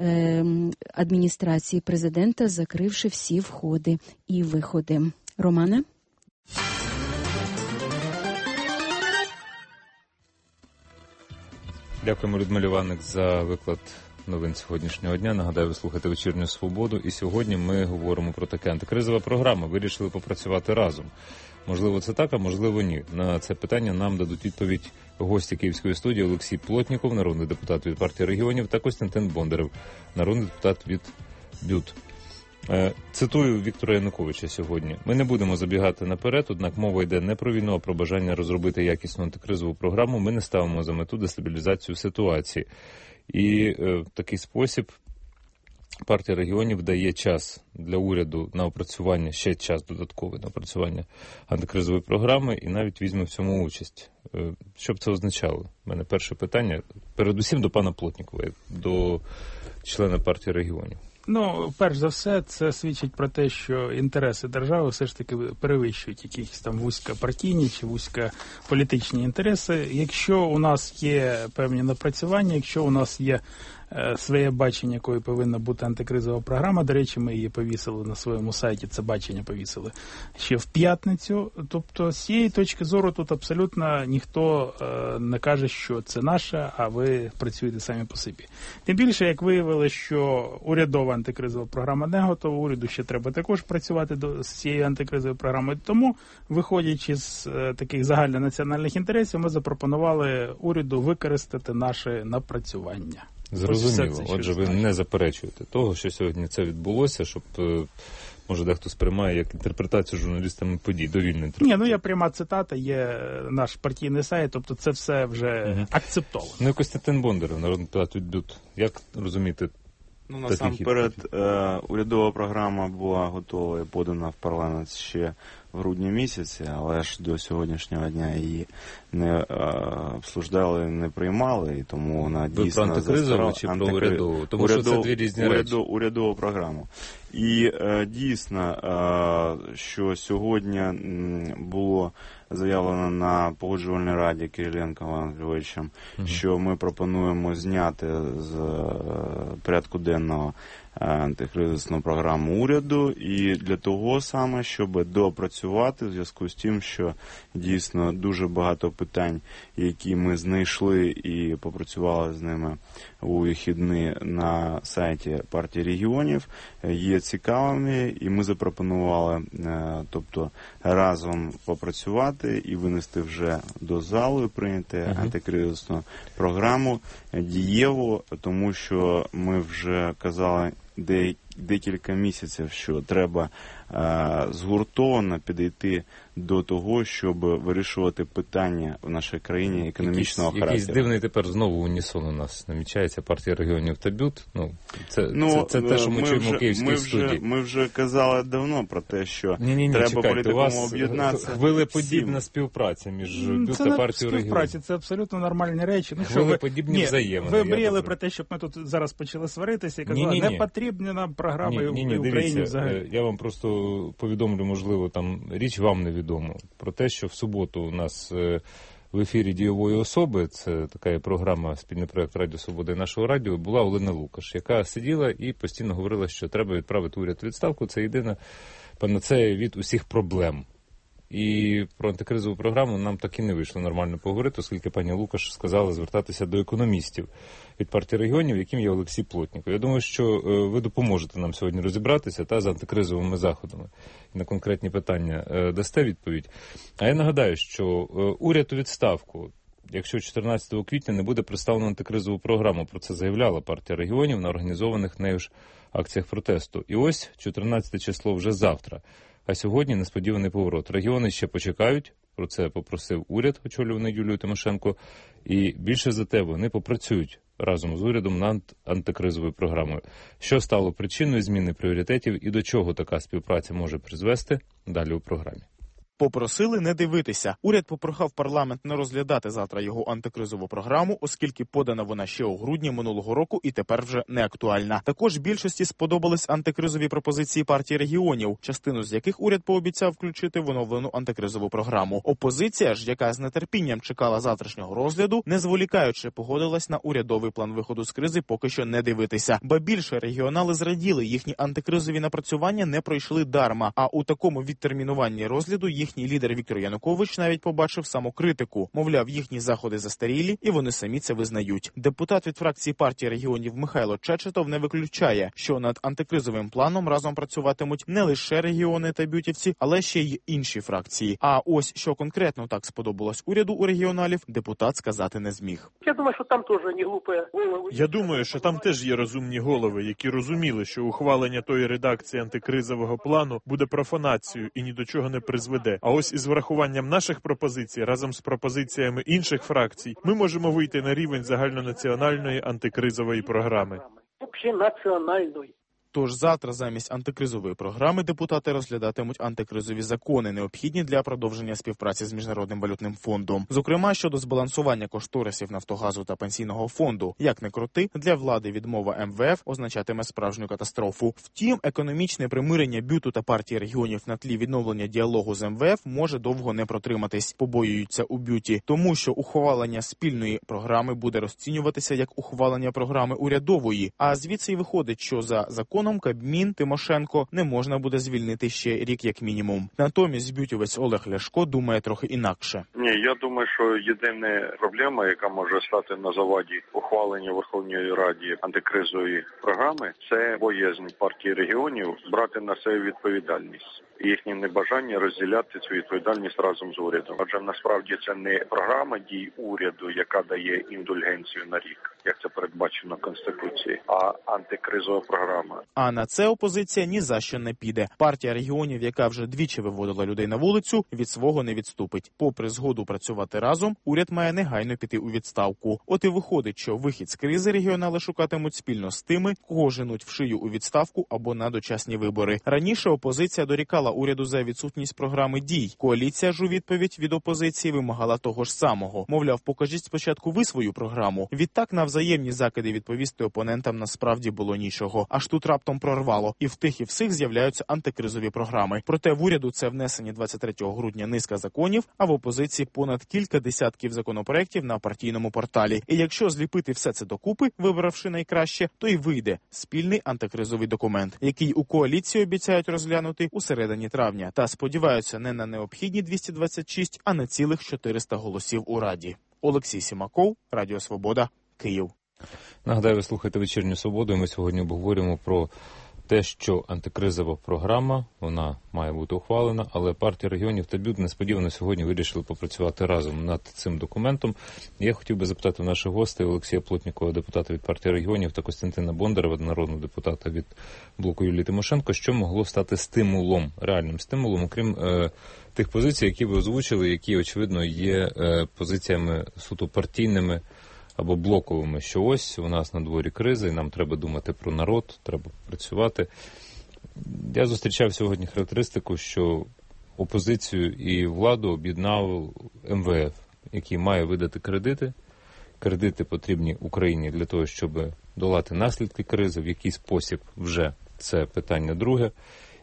адміністрації президента, закривши всі входи і виходи. Романе? Дякуємо, Людмилі Ванник, за виклад новин сьогоднішнього дня. Нагадаю, ви слухаєте «Вечірню свободу». І сьогодні ми говоримо про таке. Антикризова програма. Вирішили попрацювати разом. Можливо, це так, а можливо, ні. На це питання нам дадуть відповідь гості Київської студії Олексій Плотніков, народний депутат від партії регіонів, та Костянтин Бондарев, народний депутат від БЮТ. Цитую Віктора Януковича сьогодні. Ми не будемо забігати наперед, однак мова йде не про війну, а про бажання розробити якісну антикризову програму. Ми не ставимо за мету дестабілізацію ситуації. І в такий спосіб партія регіонів дає час для уряду на опрацювання, ще час додатковий на опрацювання антикризової програми і навіть візьме в цьому участь. Що б це означало? У мене перше питання, передусім до пана Плотнікова, до члена партії регіонів. Ну, перш за все, це свідчить про те, що інтереси держави все ж таки перевищують якісь там вузькопартійні чи вузькополітичні інтереси. Якщо у нас є певні напрацювання, якщо у нас є своє бачення, якою повинна бути антикризова програма, до речі, ми її повісили на своєму сайті, це бачення повісили ще в п'ятницю. Тобто, з цієї точки зору тут абсолютно ніхто не каже, що це наше, а ви працюєте самі по собі. Тим більше, як виявили, що урядова антикризова програма не готова, уряду ще треба також працювати з цією антикризовою програмою. Тому, виходячи з таких загальнонаціональних інтересів, ми запропонували уряду використати наше напрацювання. Зрозуміло. Отже, ви не заперечуєте того, що сьогодні це відбулося, щоб, може, дехто сприймає як інтерпретацію журналістами подій, довільну інтерпретацію. Ні, ну є пряма цитата, є наш партійний сайт, тобто це все вже акцептовано. Ну і Костянтин Бондарев, народний депутат від БЮТ. Як розуміти Ну, насамперед, урядова програма була готова і подана в парламент ще в грудні місяці, але ж до сьогоднішнього дня її не обсуждали, не приймали, і тому вона дійсно... Ви про антикризову чи про урядову? Тому що це дві різні речі. Урядову програму. І дійсно, що сьогодні було заявлено на Погоджувальній раді Кириленком Іваном Львовичем, що ми пропонуємо зняти з порядку денного антикризисну програму уряду, і для того саме, щоб доопрацювати в зв'язку з тим, що дійсно дуже багато питань, які ми знайшли і попрацювали з ними у вихідні на сайті партії регіонів, є цікавими, і ми запропонували, тобто разом попрацювати і винести вже до залу і прийняти антикризисну програму дієву, тому що ми вже казали декілька місяців, що треба згуртовано підійти до того, щоб вирішувати питання в нашій країні економічного характеру. Якийсь дивний тепер знову унісон у нас намічається, партія регіонів та БЮТ. Це те, що ми чуємо в Київській студії. Ми вже казали давно про те, що треба політикуму об'єднатися. Хвилеподібна співпраця між БЮТ та партією регіонів. Це абсолютно нормальні речі. Хвилеподібні взаємини. Ви мріяли про те, щоб ми тут зараз почали сваритися і казали, не потрібні нам програми в Україні взагалі. Я вам просто повідомлю, можливо, там річ вам невідомо, про те, що в суботу у нас в ефірі «Дієвої особи», це така програма, спільний проєкт «Радіо Свобода» і нашого радіо, була Олена Лукаш, яка сиділа і постійно говорила, що треба відправити уряд у відставку, це єдина панацея від усіх проблем. І про антикризову програму нам так і не вийшло нормально поговорити, оскільки пані Лукаш сказала звертатися до економістів від партії регіонів, яким є Олексій Плотніков. Я думаю, що ви допоможете нам сьогодні розібратися з антикризовими заходами і на конкретні питання дасте відповідь. А я нагадаю, що уряд у відставку, якщо 14 квітня не буде представлено антикризову програму, про це заявляла партія регіонів на організованих нею ж акціях протесту. І ось 14 число вже завтра. А сьогодні несподіваний поворот. Регіони ще почекають, про це попросив уряд, очолюваний Юлією Тимошенко, і більше за те вони попрацюють разом з урядом над антикризовою програмою. Що стало причиною зміни пріоритетів і до чого така співпраця може призвести, далі у програмі. Попросили не дивитися. Уряд попрохав парламент не розглядати завтра його антикризову програму, оскільки подана вона ще у грудні минулого року і тепер вже не актуальна. Також більшості сподобались антикризові пропозиції партії регіонів, частину з яких уряд пообіцяв включити в оновлену антикризову програму. Опозиція ж, яка з нетерпінням чекала завтрашнього розгляду, не зволікаючи погодилась на урядовий план виходу з кризи поки що не дивитися. Ба більше регіонали зраділи, їхні антикризові напрацювання не пройшли дарма, а у такому відтермінуванні розгляду їхній лідер Віктор Янукович навіть побачив самокритику. Мовляв, їхні заходи застарілі, і вони самі це визнають. Депутат від фракції партії регіонів Михайло Чечетов не виключає, що над антикризовим планом разом працюватимуть не лише регіони та бютівці, але ще й інші фракції. А ось що конкретно так сподобалось уряду у регіоналів, депутат сказати не зміг. Я думаю, що там теж не глупі голови. Я думаю, що там теж є розумні голови, які розуміли, що ухвалення тої редакції антикризового плану буде профанацією і ні до чого не призведе. А ось із врахуванням наших пропозицій, разом з пропозиціями інших фракцій, ми можемо вийти на рівень загальнонаціональної антикризової програми. Общенаціональної. Тож завтра замість антикризової програми депутати розглядатимуть антикризові закони, необхідні для продовження співпраці з Міжнародним валютним фондом. Зокрема, щодо збалансування кошторисів Нафтогазу та Пенсійного фонду. Як не крути, для влади відмова МВФ означатиме справжню катастрофу. Втім, економічне примирення БЮТу та партії регіонів на тлі відновлення діалогу з МВФ може довго не протриматись, побоюються у БЮТі. Тому що ухвалення спільної програми буде розцінюватися як ухвалення програми урядової. А звідси й виходить, що за законом Кабмін Тимошенко не можна буде звільнити ще рік як мінімум. Натомість бютівець Олег Ляшко думає трохи інакше. Ні, я думаю, що єдина проблема, яка може стати на заваді ухвалення Верховної Ради антикризової програми, це боязнь партії регіонів брати на себе відповідальність. Їхнє небажання розділяти цю відповідальність разом з урядом. Адже насправді це не програма дій уряду, яка дає індульгенцію на рік. як це передбачено Конституцією, а антикризова програма. А на це опозиція ні за що не піде. Партія регіонів, яка вже двічі виводила людей на вулицю, від свого не відступить. Попри згоду працювати разом, уряд має негайно піти у відставку. От і виходить, що вихід з кризи регіонали шукатимуть спільно з тими, кого женуть в шию у відставку або на дочасні вибори. Раніше опозиція дорікала уряду за відсутність програми дій. Коаліція ж у відповідь від опозиції вимагала того ж самого. Мовляв, покажіть спочатку ви свою програму. Відтак на взаємні закиди відповісти опонентам насправді було нічого. Аж тут раптом прорвало. І в тих, і всіх з'являються антикризові програми. Проте в уряду це внесені 23 грудня низка законів, а в опозиції понад кілька десятків законопроєктів на партійному порталі. І якщо зліпити все це докупи, вибравши найкраще, то й вийде спільний антикризовий документ, який у коаліції обіцяють розглянути у середині травня. Та сподіваються не на необхідні 226, а на цілих 400 голосів у Раді. Олексій Сімаков, Радіо Свобода, Київ. Нагадаю, ви слухаєте «Вечірню Свободу», і ми сьогодні обговорюємо про те, що антикризова програма, вона має бути ухвалена, але партія регіонів та БЮТ несподівано сьогодні вирішили попрацювати разом над цим документом. Я хотів би запитати наших гостей Олексія Плотнікова, депутата від партії регіонів, та Костянтина Бондарева, народного депутата від блоку Юлії Тимошенко, що могло стати стимулом, реальним стимулом, окрім тих позицій, які ви озвучили, які, очевидно, є позиціями суто партійними або блоковими, що ось у нас на дворі криза, і нам треба думати про народ, треба працювати. Я зустрічав сьогодні характеристику, що опозицію і владу об'єднав МВФ, який має видати кредити. Кредити потрібні Україні для того, щоб долати наслідки кризи, в який спосіб вже це питання друге.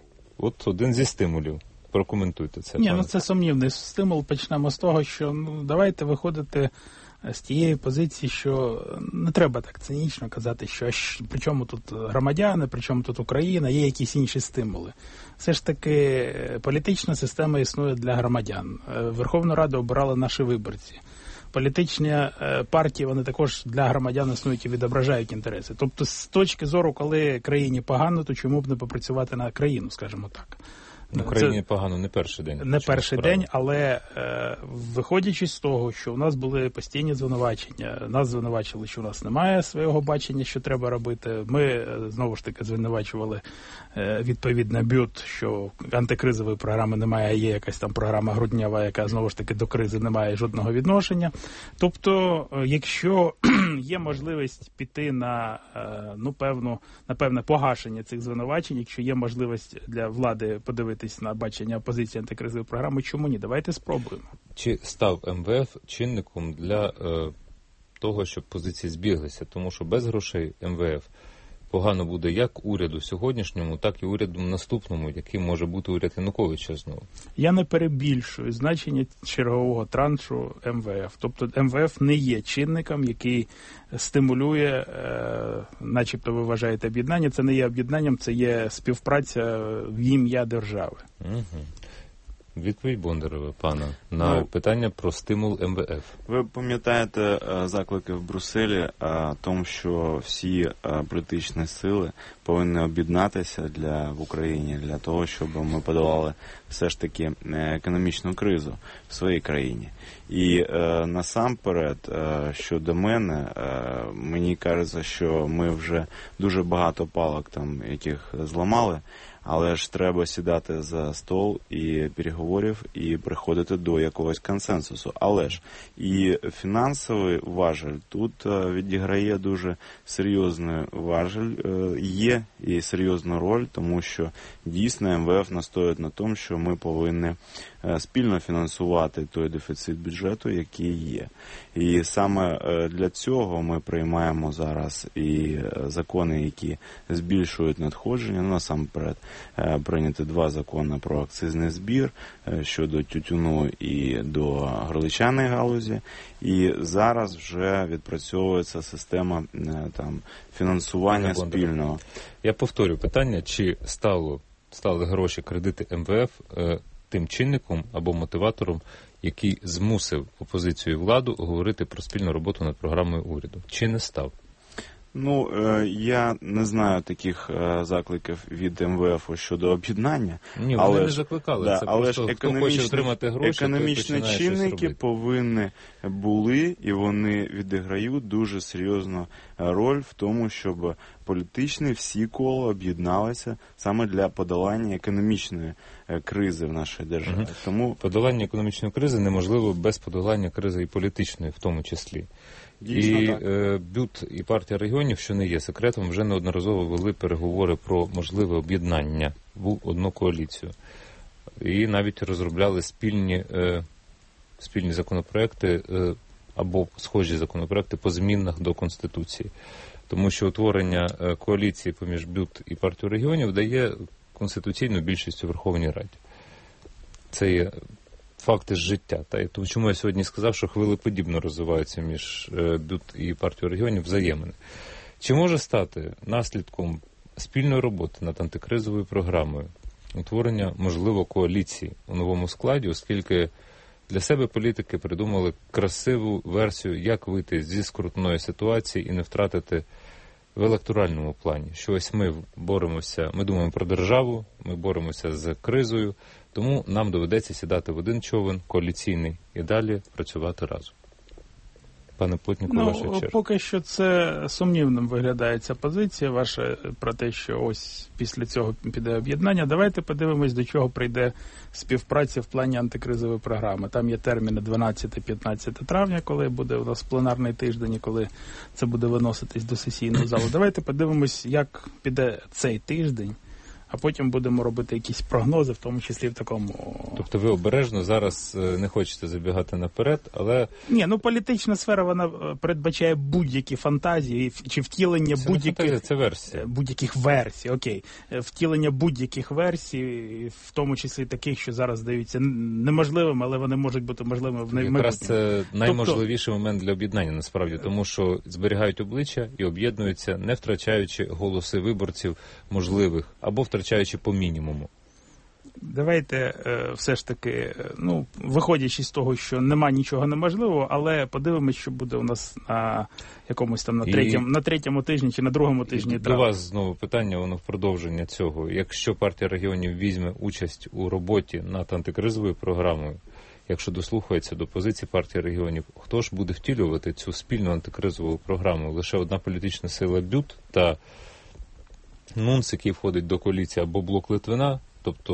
От один зі стимулів. Прокоментуйте це. Ні, це сумнівний стимул. Почнемо з того, що давайте виходити з тієї позиції, що не треба так цинічно казати, що при чому тут громадяни, при чому тут Україна, є якісь інші стимули. Все ж таки політична система існує для громадян. Верховну Раду обирали наші виборці. Політичні партії, вони також для громадян існують і відображають інтереси. Тобто з точки зору, коли країні погано, то чому б не попрацювати на країну, скажімо так. В Україні погано не перший день. Не перший день, але виходячи з того, що у нас були постійні звинувачення, нас звинувачили, що у нас немає свого бачення, що треба робити. Ми, знову ж таки, звинувачували відповідно БЮТ, що антикризової програми немає, а є якась там програма груднева, яка, знову ж таки, до кризи не має жодного відношення. Тобто, якщо є можливість піти на, напевне, погашення цих звинувачень, якщо є можливість для влади подивитися на бачення опозиції антикризової програми, чому ні? Давайте спробуємо. Чи став МВФ чинником для того, щоб позиції збіглися? Тому що без грошей МВФ погано буде як уряду сьогоднішньому, так і уряду наступному, який може бути уряд Януковича знову. Я не перебільшую значення чергового траншу МВФ. Тобто МВФ не є чинником, який стимулює, начебто ви вважаєте, об'єднання. Це не є об'єднанням, це є співпраця в ім'я держави. Угу. Відповідь Бондарева, пана, на питання про стимул МВФ. Ви пам'ятаєте заклики в Брюсселі тому, що всі політичні сили повинні об'єднатися в Україні для того, щоб ми подолали все ж таки економічну кризу в своїй країні. І насамперед, щодо мене, мені кажеться, що ми вже дуже багато палок там, яких зламали, але ж треба сідати за стол і переговорів і приходити до якогось консенсусу. Але ж і фінансовий важель тут відіграє дуже серйозний важель, є і серйозну роль, тому що дійсно МВФ настоює на тому, що ми повинні спільно фінансувати той дефіцит бюджету, який є. І саме для цього ми приймаємо зараз і закони, які збільшують надходження. Насамперед прийняти 2 закони про акцизний збір щодо тютюну і до горілчаної галузі. І зараз вже відпрацьовується система фінансування спільного. Я повторю питання, чи стали гроші, кредити МВФ тим чинником або мотиватором, який змусив опозицію і владу говорити про спільну роботу над програмою уряду? Чи не став? Я не знаю таких закликів від МВФ щодо об'єднання. Ні, вони не закликали. Це просто хто хоче отримати гроші, економічні чинники повинні були, і вони відіграють дуже серйозну роль в тому, щоб політичні всі кола об'єдналися саме для подолання економічної кризи в нашій державі. Тому подолання економічної кризи неможливо без подолання кризи і політичної в тому числі. Дійсно, і БЮТ і партія регіонів, що не є секретом, вже неодноразово вели переговори про можливе об'єднання в одну коаліцію. І навіть розробляли спільні законопроекти або схожі законопроекти по змінах до Конституції. Тому що утворення коаліції поміж БЮТ і партію регіонів дає конституційну більшість у Верховній Раді. Це є факти з життя. Тому чому я сьогодні сказав, що хвилеподібно розвиваються між БЮТ і партією регіонів взаємини. Чи може стати наслідком спільної роботи над антикризовою програмою утворення, можливо, коаліції у новому складі, оскільки для себе політики придумали красиву версію, як вийти зі скрутної ситуації і не втратити в електоральному плані. Що ось ми боремося, ми думаємо про державу, ми боремося з кризою, тому нам доведеться сідати в один човен коаліційний і далі працювати разом. Пане Плотніку, ваша черга. Поки що це сумнівним виглядає ця позиція ваша про те, що ось після цього піде об'єднання. Давайте подивимось, до чого прийде співпраця в плані антикризової програми. Там є терміни 12-15 травня, коли буде у нас пленарний тиждень, і коли це буде виноситись до сесійного залу. Давайте подивимось, як піде цей тиждень, а потім будемо робити якісь прогнози, в тому числі в такому... Тобто ви обережно зараз не хочете забігати наперед, але... Ні, політична сфера, вона передбачає будь-які фантазії, чи втілення будь-яких версій, окей. Втілення будь-яких версій, в тому числі таких, що зараз здаються неможливими, але вони можуть бути можливими в майбутньому. Якраз це найможливіший момент для об'єднання, насправді, тому що зберігають обличчя і об'єднуються, не втрачаючи голоси виборців можливих, або втрачаючи по мінімуму. Давайте все ж таки, виходячи з того, що нема нічого неможливого, але подивимось, що буде у нас на якомусь там на третьому тижні чи на другому тижні. До вас знову питання, воно в продовження цього. Якщо партія регіонів візьме участь у роботі над антикризовою програмою, якщо дослухається до позиції партії регіонів, хто ж буде втілювати цю спільну антикризову програму? Лише одна політична сила БЮТ та НУНС, який входить до коаліції, або блок Литвина, тобто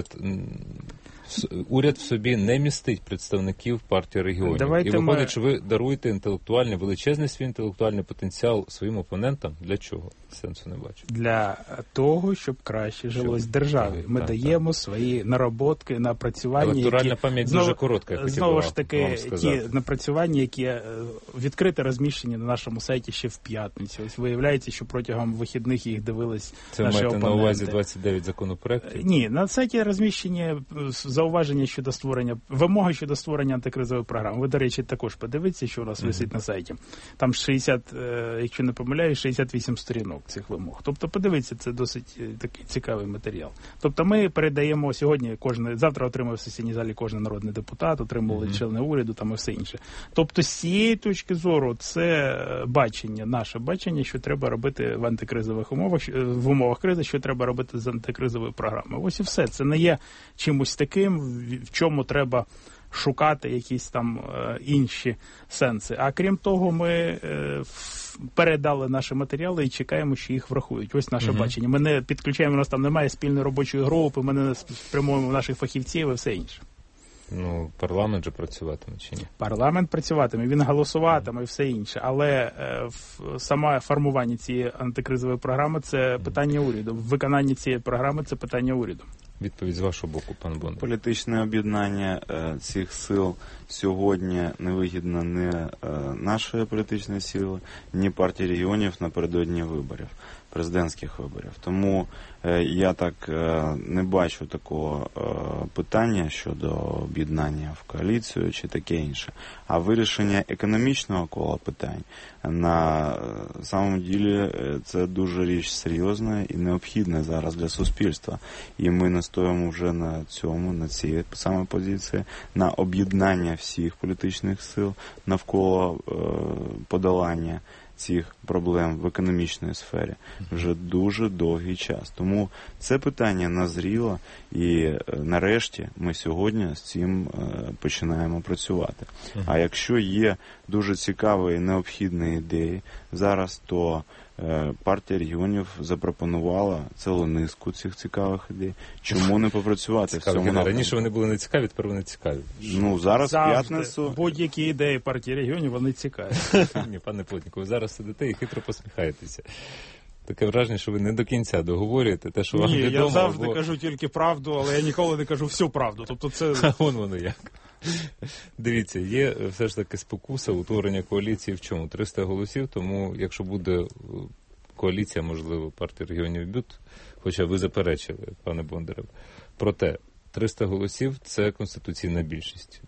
уряд в собі не містить представників партії регіонів. І виходить, що ви даруєте величезний свій інтелектуальний потенціал своїм опонентам. Для чого? Сенсу не бачу. Для того, щоб краще жилось державі. Ми даємо свої нароботки, напрацювання. Електоральна пам'ять дуже коротка, я хотів знову ж таки, вам сказати. Ті напрацювання, які відкрито розміщені на нашому сайті ще в п'ятницю. Ось виявляється, що протягом вихідних їх дивились наші опоненти. Це маєте на увазі 29 законопроєктів? Ні, на сайті розміщені зауваження щодо створення, вимоги щодо створення антикризової програми. Ви, до речі, також подивіться, що у нас висить на сайті. Там 60, якщо не помиляюсь, 68 сторінок цих вимог. Тобто, подивіться, це досить такий цікавий матеріал. Тобто, ми передаємо сьогодні, завтра отримав в сесійній залі кожен народний депутат, отримували члени уряду там і все інше. Тобто, з цієї точки зору, це бачення, наше бачення, що треба робити в антикризових умовах, в умовах кризи, що треба робити з антикризовою програмою. Ось і все. Це не є чимось таким, в чому треба шукати якісь там інші сенси. А крім того, ми передали наші матеріали і чекаємо, що їх врахують. Ось наше бачення. Ми не підключаємо, у нас там немає спільної робочої групи, ми не спрямуємо наших фахівців і все інше. Парламент же працюватиме чи ні? Парламент працюватиме, він голосуватиме і все інше. Але саме формування цієї антикризової програми – це питання уряду. Виконання цієї програми – це питання уряду. Відповідь з вашого боку, пан Бондар. Політичне об'єднання цих сил сьогодні не вигідно ні нашої політичної сили, ні партії регіонів напередодні виборів, президентських виборів. Тому я так не бачу такого питання щодо об'єднання в коаліцію чи таке інше. А вирішення економічного кола питань на самому ділі це дуже річ серйозна і необхідна зараз для суспільства. І ми настоюємо вже на цьому, на цій саме позиції, на об'єднання всіх політичних сил навколо подолання цих проблем в економічній сфері вже дуже довгий час. Тому це питання назріло, і нарешті ми сьогодні з цим починаємо працювати. А якщо є дуже цікаві і необхідні ідеї зараз, то партія регіонів запропонувала цілу низку цих цікавих ідей. Чому не попрацювати в цьому напрямку? Раніше вони були не цікаві, тепер вони цікаві. Ну, зараз в п'ятницю... Будь-які ідеї партії регіонів, вони цікаві. Ні, пане Плотніку, ви зараз сидите і хитро посміхаєтеся. Таке враження, що ви не до кінця договорюєте те, що вам відомо. Ні, я завжди кажу тільки правду, але я ніколи не кажу всю правду. Тобто це... А вон воно як. Дивіться, є все ж таки спокуса утворення коаліції в чому? 300 голосів, тому якщо буде коаліція, можливо, партії регіонів б'ють, хоча ви заперечили, пане Бондарев. Проте 300 голосів – це конституційна більшість.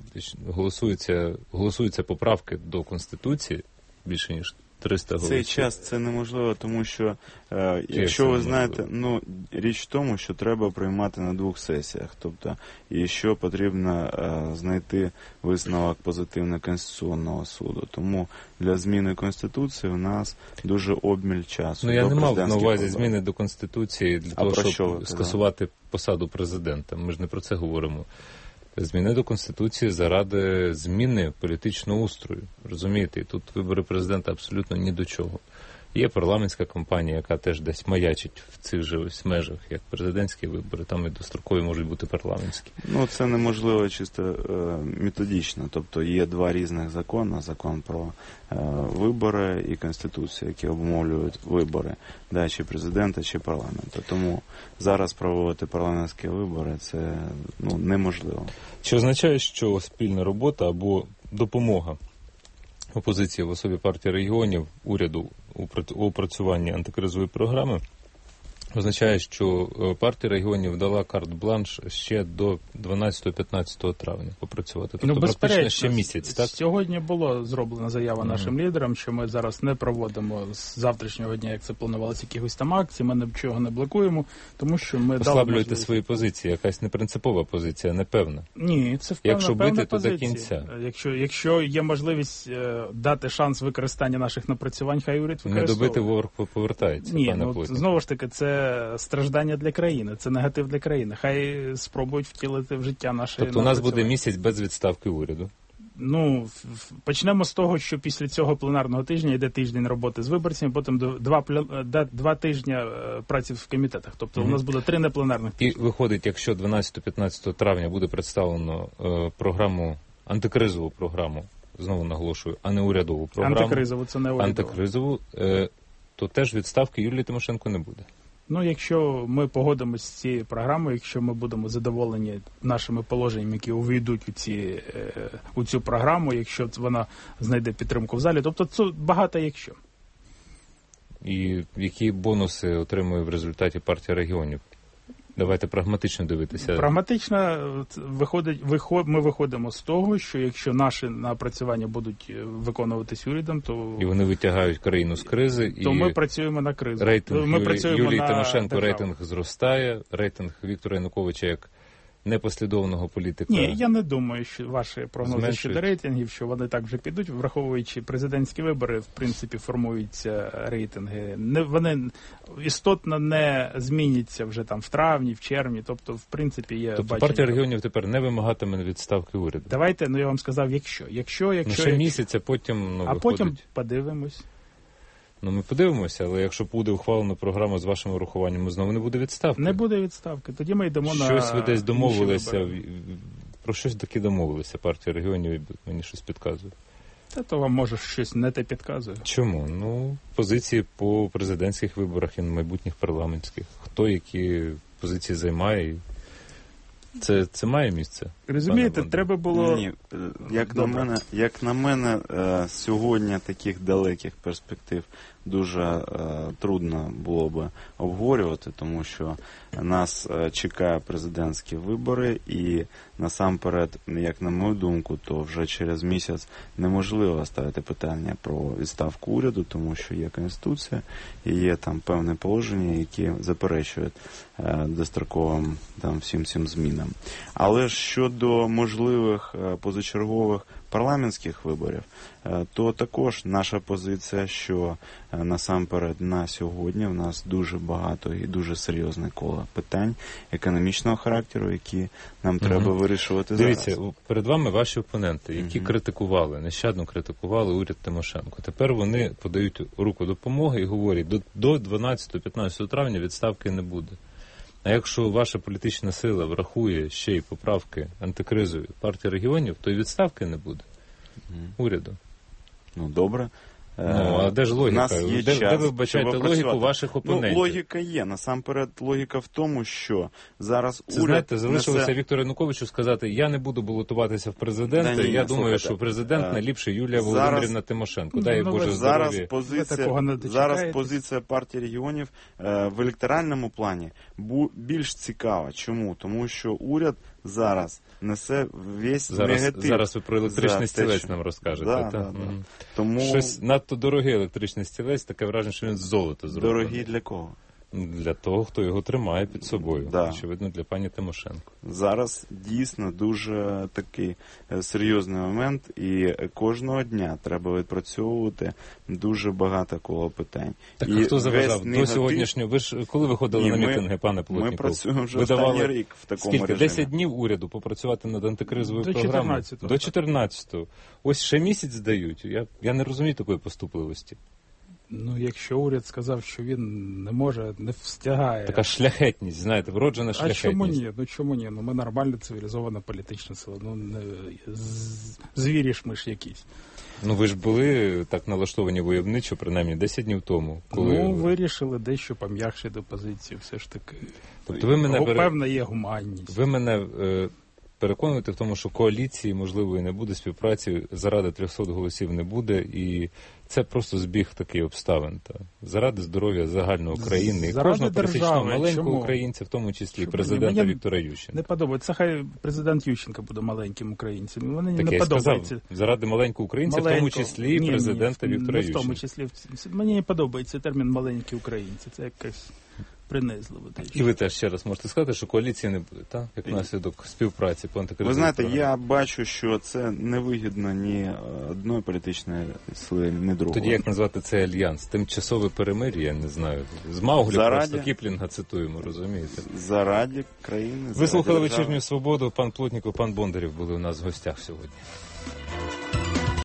Голосуються поправки до Конституції більше, ніж 300 голосів. Цей час це неможливо, тому що, якщо ви знаєте, ну, річ в тому, що треба приймати на 2 сесіях. Тобто, і що потрібно знайти висновок позитивний Конституційного суду. Тому для зміни Конституції у нас дуже обміль часу. Ну, я не мав на увазі зміни до Конституції для того, щоб скасувати посаду президента. Ми ж не про це говоримо. Зміни до Конституції заради зміни політичного устрою. Розумієте? І тут вибори президента абсолютно ні до чого. Є парламентська кампанія, яка теж десь маячить в цих же ось межах, як президентські вибори, там і дострокові можуть бути парламентські. Ну, це неможливо чисто методично. Тобто є 2 різних закони. Закон про вибори і Конституція, які обумовлюють вибори, да, чи президента, чи парламенту. Тому зараз проводити парламентські вибори – це неможливо. Чи означає, що спільна робота або допомога опозиції в особі партії регіонів, уряду у опрацюванні антикризової програми означає, що партія регіонів дала карт-бланш ще до 12-15 травня попрацювати. Тобто практично ще місяць, так? Сьогодні було зроблена заява нашим лідерам, що ми зараз не проводимо з завтрашнього дня, як це планувалося, якихось там акцій, ми нічого не блокуємо, тому що ми послаблюєте свої позиції, якась непринципова позиція, непевна. Ні, це впевнена, якщо бити, то до кінця. Якщо є можливість дати шанс використання наших напрацювань, хай уряд використовує. Не добити ворог повертається, ні, пане Плотніку. Знову ж таки, це страждання для країни, це негатив для країни. Хай спробують втілити в життя наші... Тобто у нас буде місяць без відставки уряду? Ну, почнемо з того, що після цього пленарного тижня йде тиждень роботи з виборцями, потім 2 тижні праці в комітетах. Тобто у нас буде 3 непленарних тижні. І виходить, якщо 12-15 травня буде представлено програму, антикризову програму, знову наголошую, а не урядову програму. Антикризову, це не урядову. Антикризову, то теж відставки Юлії Тимошенко не буде. Ну, якщо ми погодимося з цією програмою, якщо ми будемо задоволені нашими положеннями, які увійдуть у цю програму, якщо вона знайде підтримку в залі, тобто це багато якщо. І які бонуси отримує в результаті партія регіонів? Давайте прагматично дивитися. Прагматично ми виходимо з того, що якщо наші напрацювання будуть виконуватись урядом, то... І вони витягають країну з кризи. То ми працюємо на кризу. Рейтинг Юлії Тимошенко, рейтинг зростає, рейтинг Віктора Януковича як непослідовного політика. Ні, я не думаю, що ваші прогнози щодо рейтингів, що вони так вже підуть, враховуючи президентські вибори, в принципі, формуються рейтинги. Вони істотно не зміняться вже там в травні, в червні, тобто, в принципі, є тобто бачення. партія регіонів тепер не вимагатиме відставки уряду? Давайте, я вам сказав, якщо... ще місяць, а потім виходить... потім подивимось. Ми подивимося, але якщо буде ухвалена програма з вашим урахуванням, знову не буде відставки. Не буде відставки. Тоді ми йдемо на... Щось ви десь домовилися. Про щось таки домовилися партія регіонів, мені щось підказує. Та то вам, може, щось не те підказує. Чому? Позиції по президентських виборах і майбутніх парламентських. Хто які позиції займає. Це має місце? Розумієте, треба було... Ні, як на мене, сьогодні таких далеких перспектив дуже трудно було би обговорювати, тому що нас чекає президентські вибори і насамперед, як на мою думку, то вже через місяць неможливо ставити питання про відставку уряду, тому що є Конституція і є там певні положення, які заперечують достроковим всім цим змінам. необхідним. Але щодо можливих позачергових парламентських виборів, то також наша позиція, що насамперед на сьогодні в нас дуже багато і дуже серйозне коло питань економічного характеру, які нам треба вирішувати зараз. Дивіться, перед вами ваші опоненти, які критикували, нещадно критикували уряд Тимошенко. Тепер вони подають руку допомоги і говорять, до 12-15 травня відставки не буде. А якщо ваша політична сила врахує ще й поправки антикризові партії регіонів, то і відставки не буде уряду. Ну, добре. А де ж логіка? Де ви вбачаєте логіку ваших опонентів? Логіка є. Насамперед, логіка в тому, що зараз уряд... Знаєте, залишилося Віктору Януковичу сказати, я не буду балотуватися в президенти, я думаю, що президент найліпше Юлія Володимирівна Тимошенко. Дай Боже здоров'я. Зараз позиція партії регіонів в електоральному плані більш цікава. Чому? Тому що уряд зараз несе весь негатив. Зараз ви про електричний стілець нам розкажете. Тому... Щось надто дорогий електричний стілець, таке враження, що він з золота зроблений. Дорогий для кого? Для того, хто його тримає під собою. Очевидно, для пані Тимошенко. Зараз дійсно дуже такий серйозний момент, і кожного дня треба відпрацьовувати дуже багато коло питань. Так, і хто заважав до сьогоднішнього? Ви ж коли виходили на мітинги, пане Плотніков? Ми працюємо вже останній рік в такому режимі. 10 днів уряду попрацювати над антикризовою програмою? До 14-го. Ось ще місяць дають. Я не розумію такої поступливості. Ну, якщо уряд сказав, що він не може, не встигає... Така шляхетність, знаєте, вроджена шляхетність. А чому ні? Ну, ми нормальна цивілізована політична сила. Ну, не звірі ж ми ж якісь. Ну, ви ж були так налаштовані войовничо, принаймні, 10 днів тому. Коли... Ну, вирішили дещо пом'якшити позицію, все ж таки. Тобто ви мене... Певна є гуманність. Ви мене... переконуєте в тому, що коаліції, можливо, і не буде, співпраці заради 300 голосів не буде, і це просто збіг таких обставин. Заради здоров'я загальної країни, і кожного пересічного маленького українця, в тому числі президента Віктора Ющенка. Не подобається, хай президент Ющенка буде маленьким українцем. Мені не подобається. Сказав, заради маленького українця, в тому числі і президента Віктора Ющенка. В тому числі. Мені не подобається термін «маленькі українці». Це якась... принизливо. І ви теж ще раз можете сказати, що коаліції не буде, так? Як наслідок співпраці по антикризовій програмі. Ви знаєте, я бачу, що це не вигідно ні одної політичної сили, ні другої. Тоді як назвати цей альянс? Тимчасове перемир'я, я не знаю. З Мауглі просто Кіплінга цитуємо, розумієте? Заради країни, ви слухали «Вечірню свободу». Пан Плотніков, пан Бондарєв були у нас в гостях сьогодні.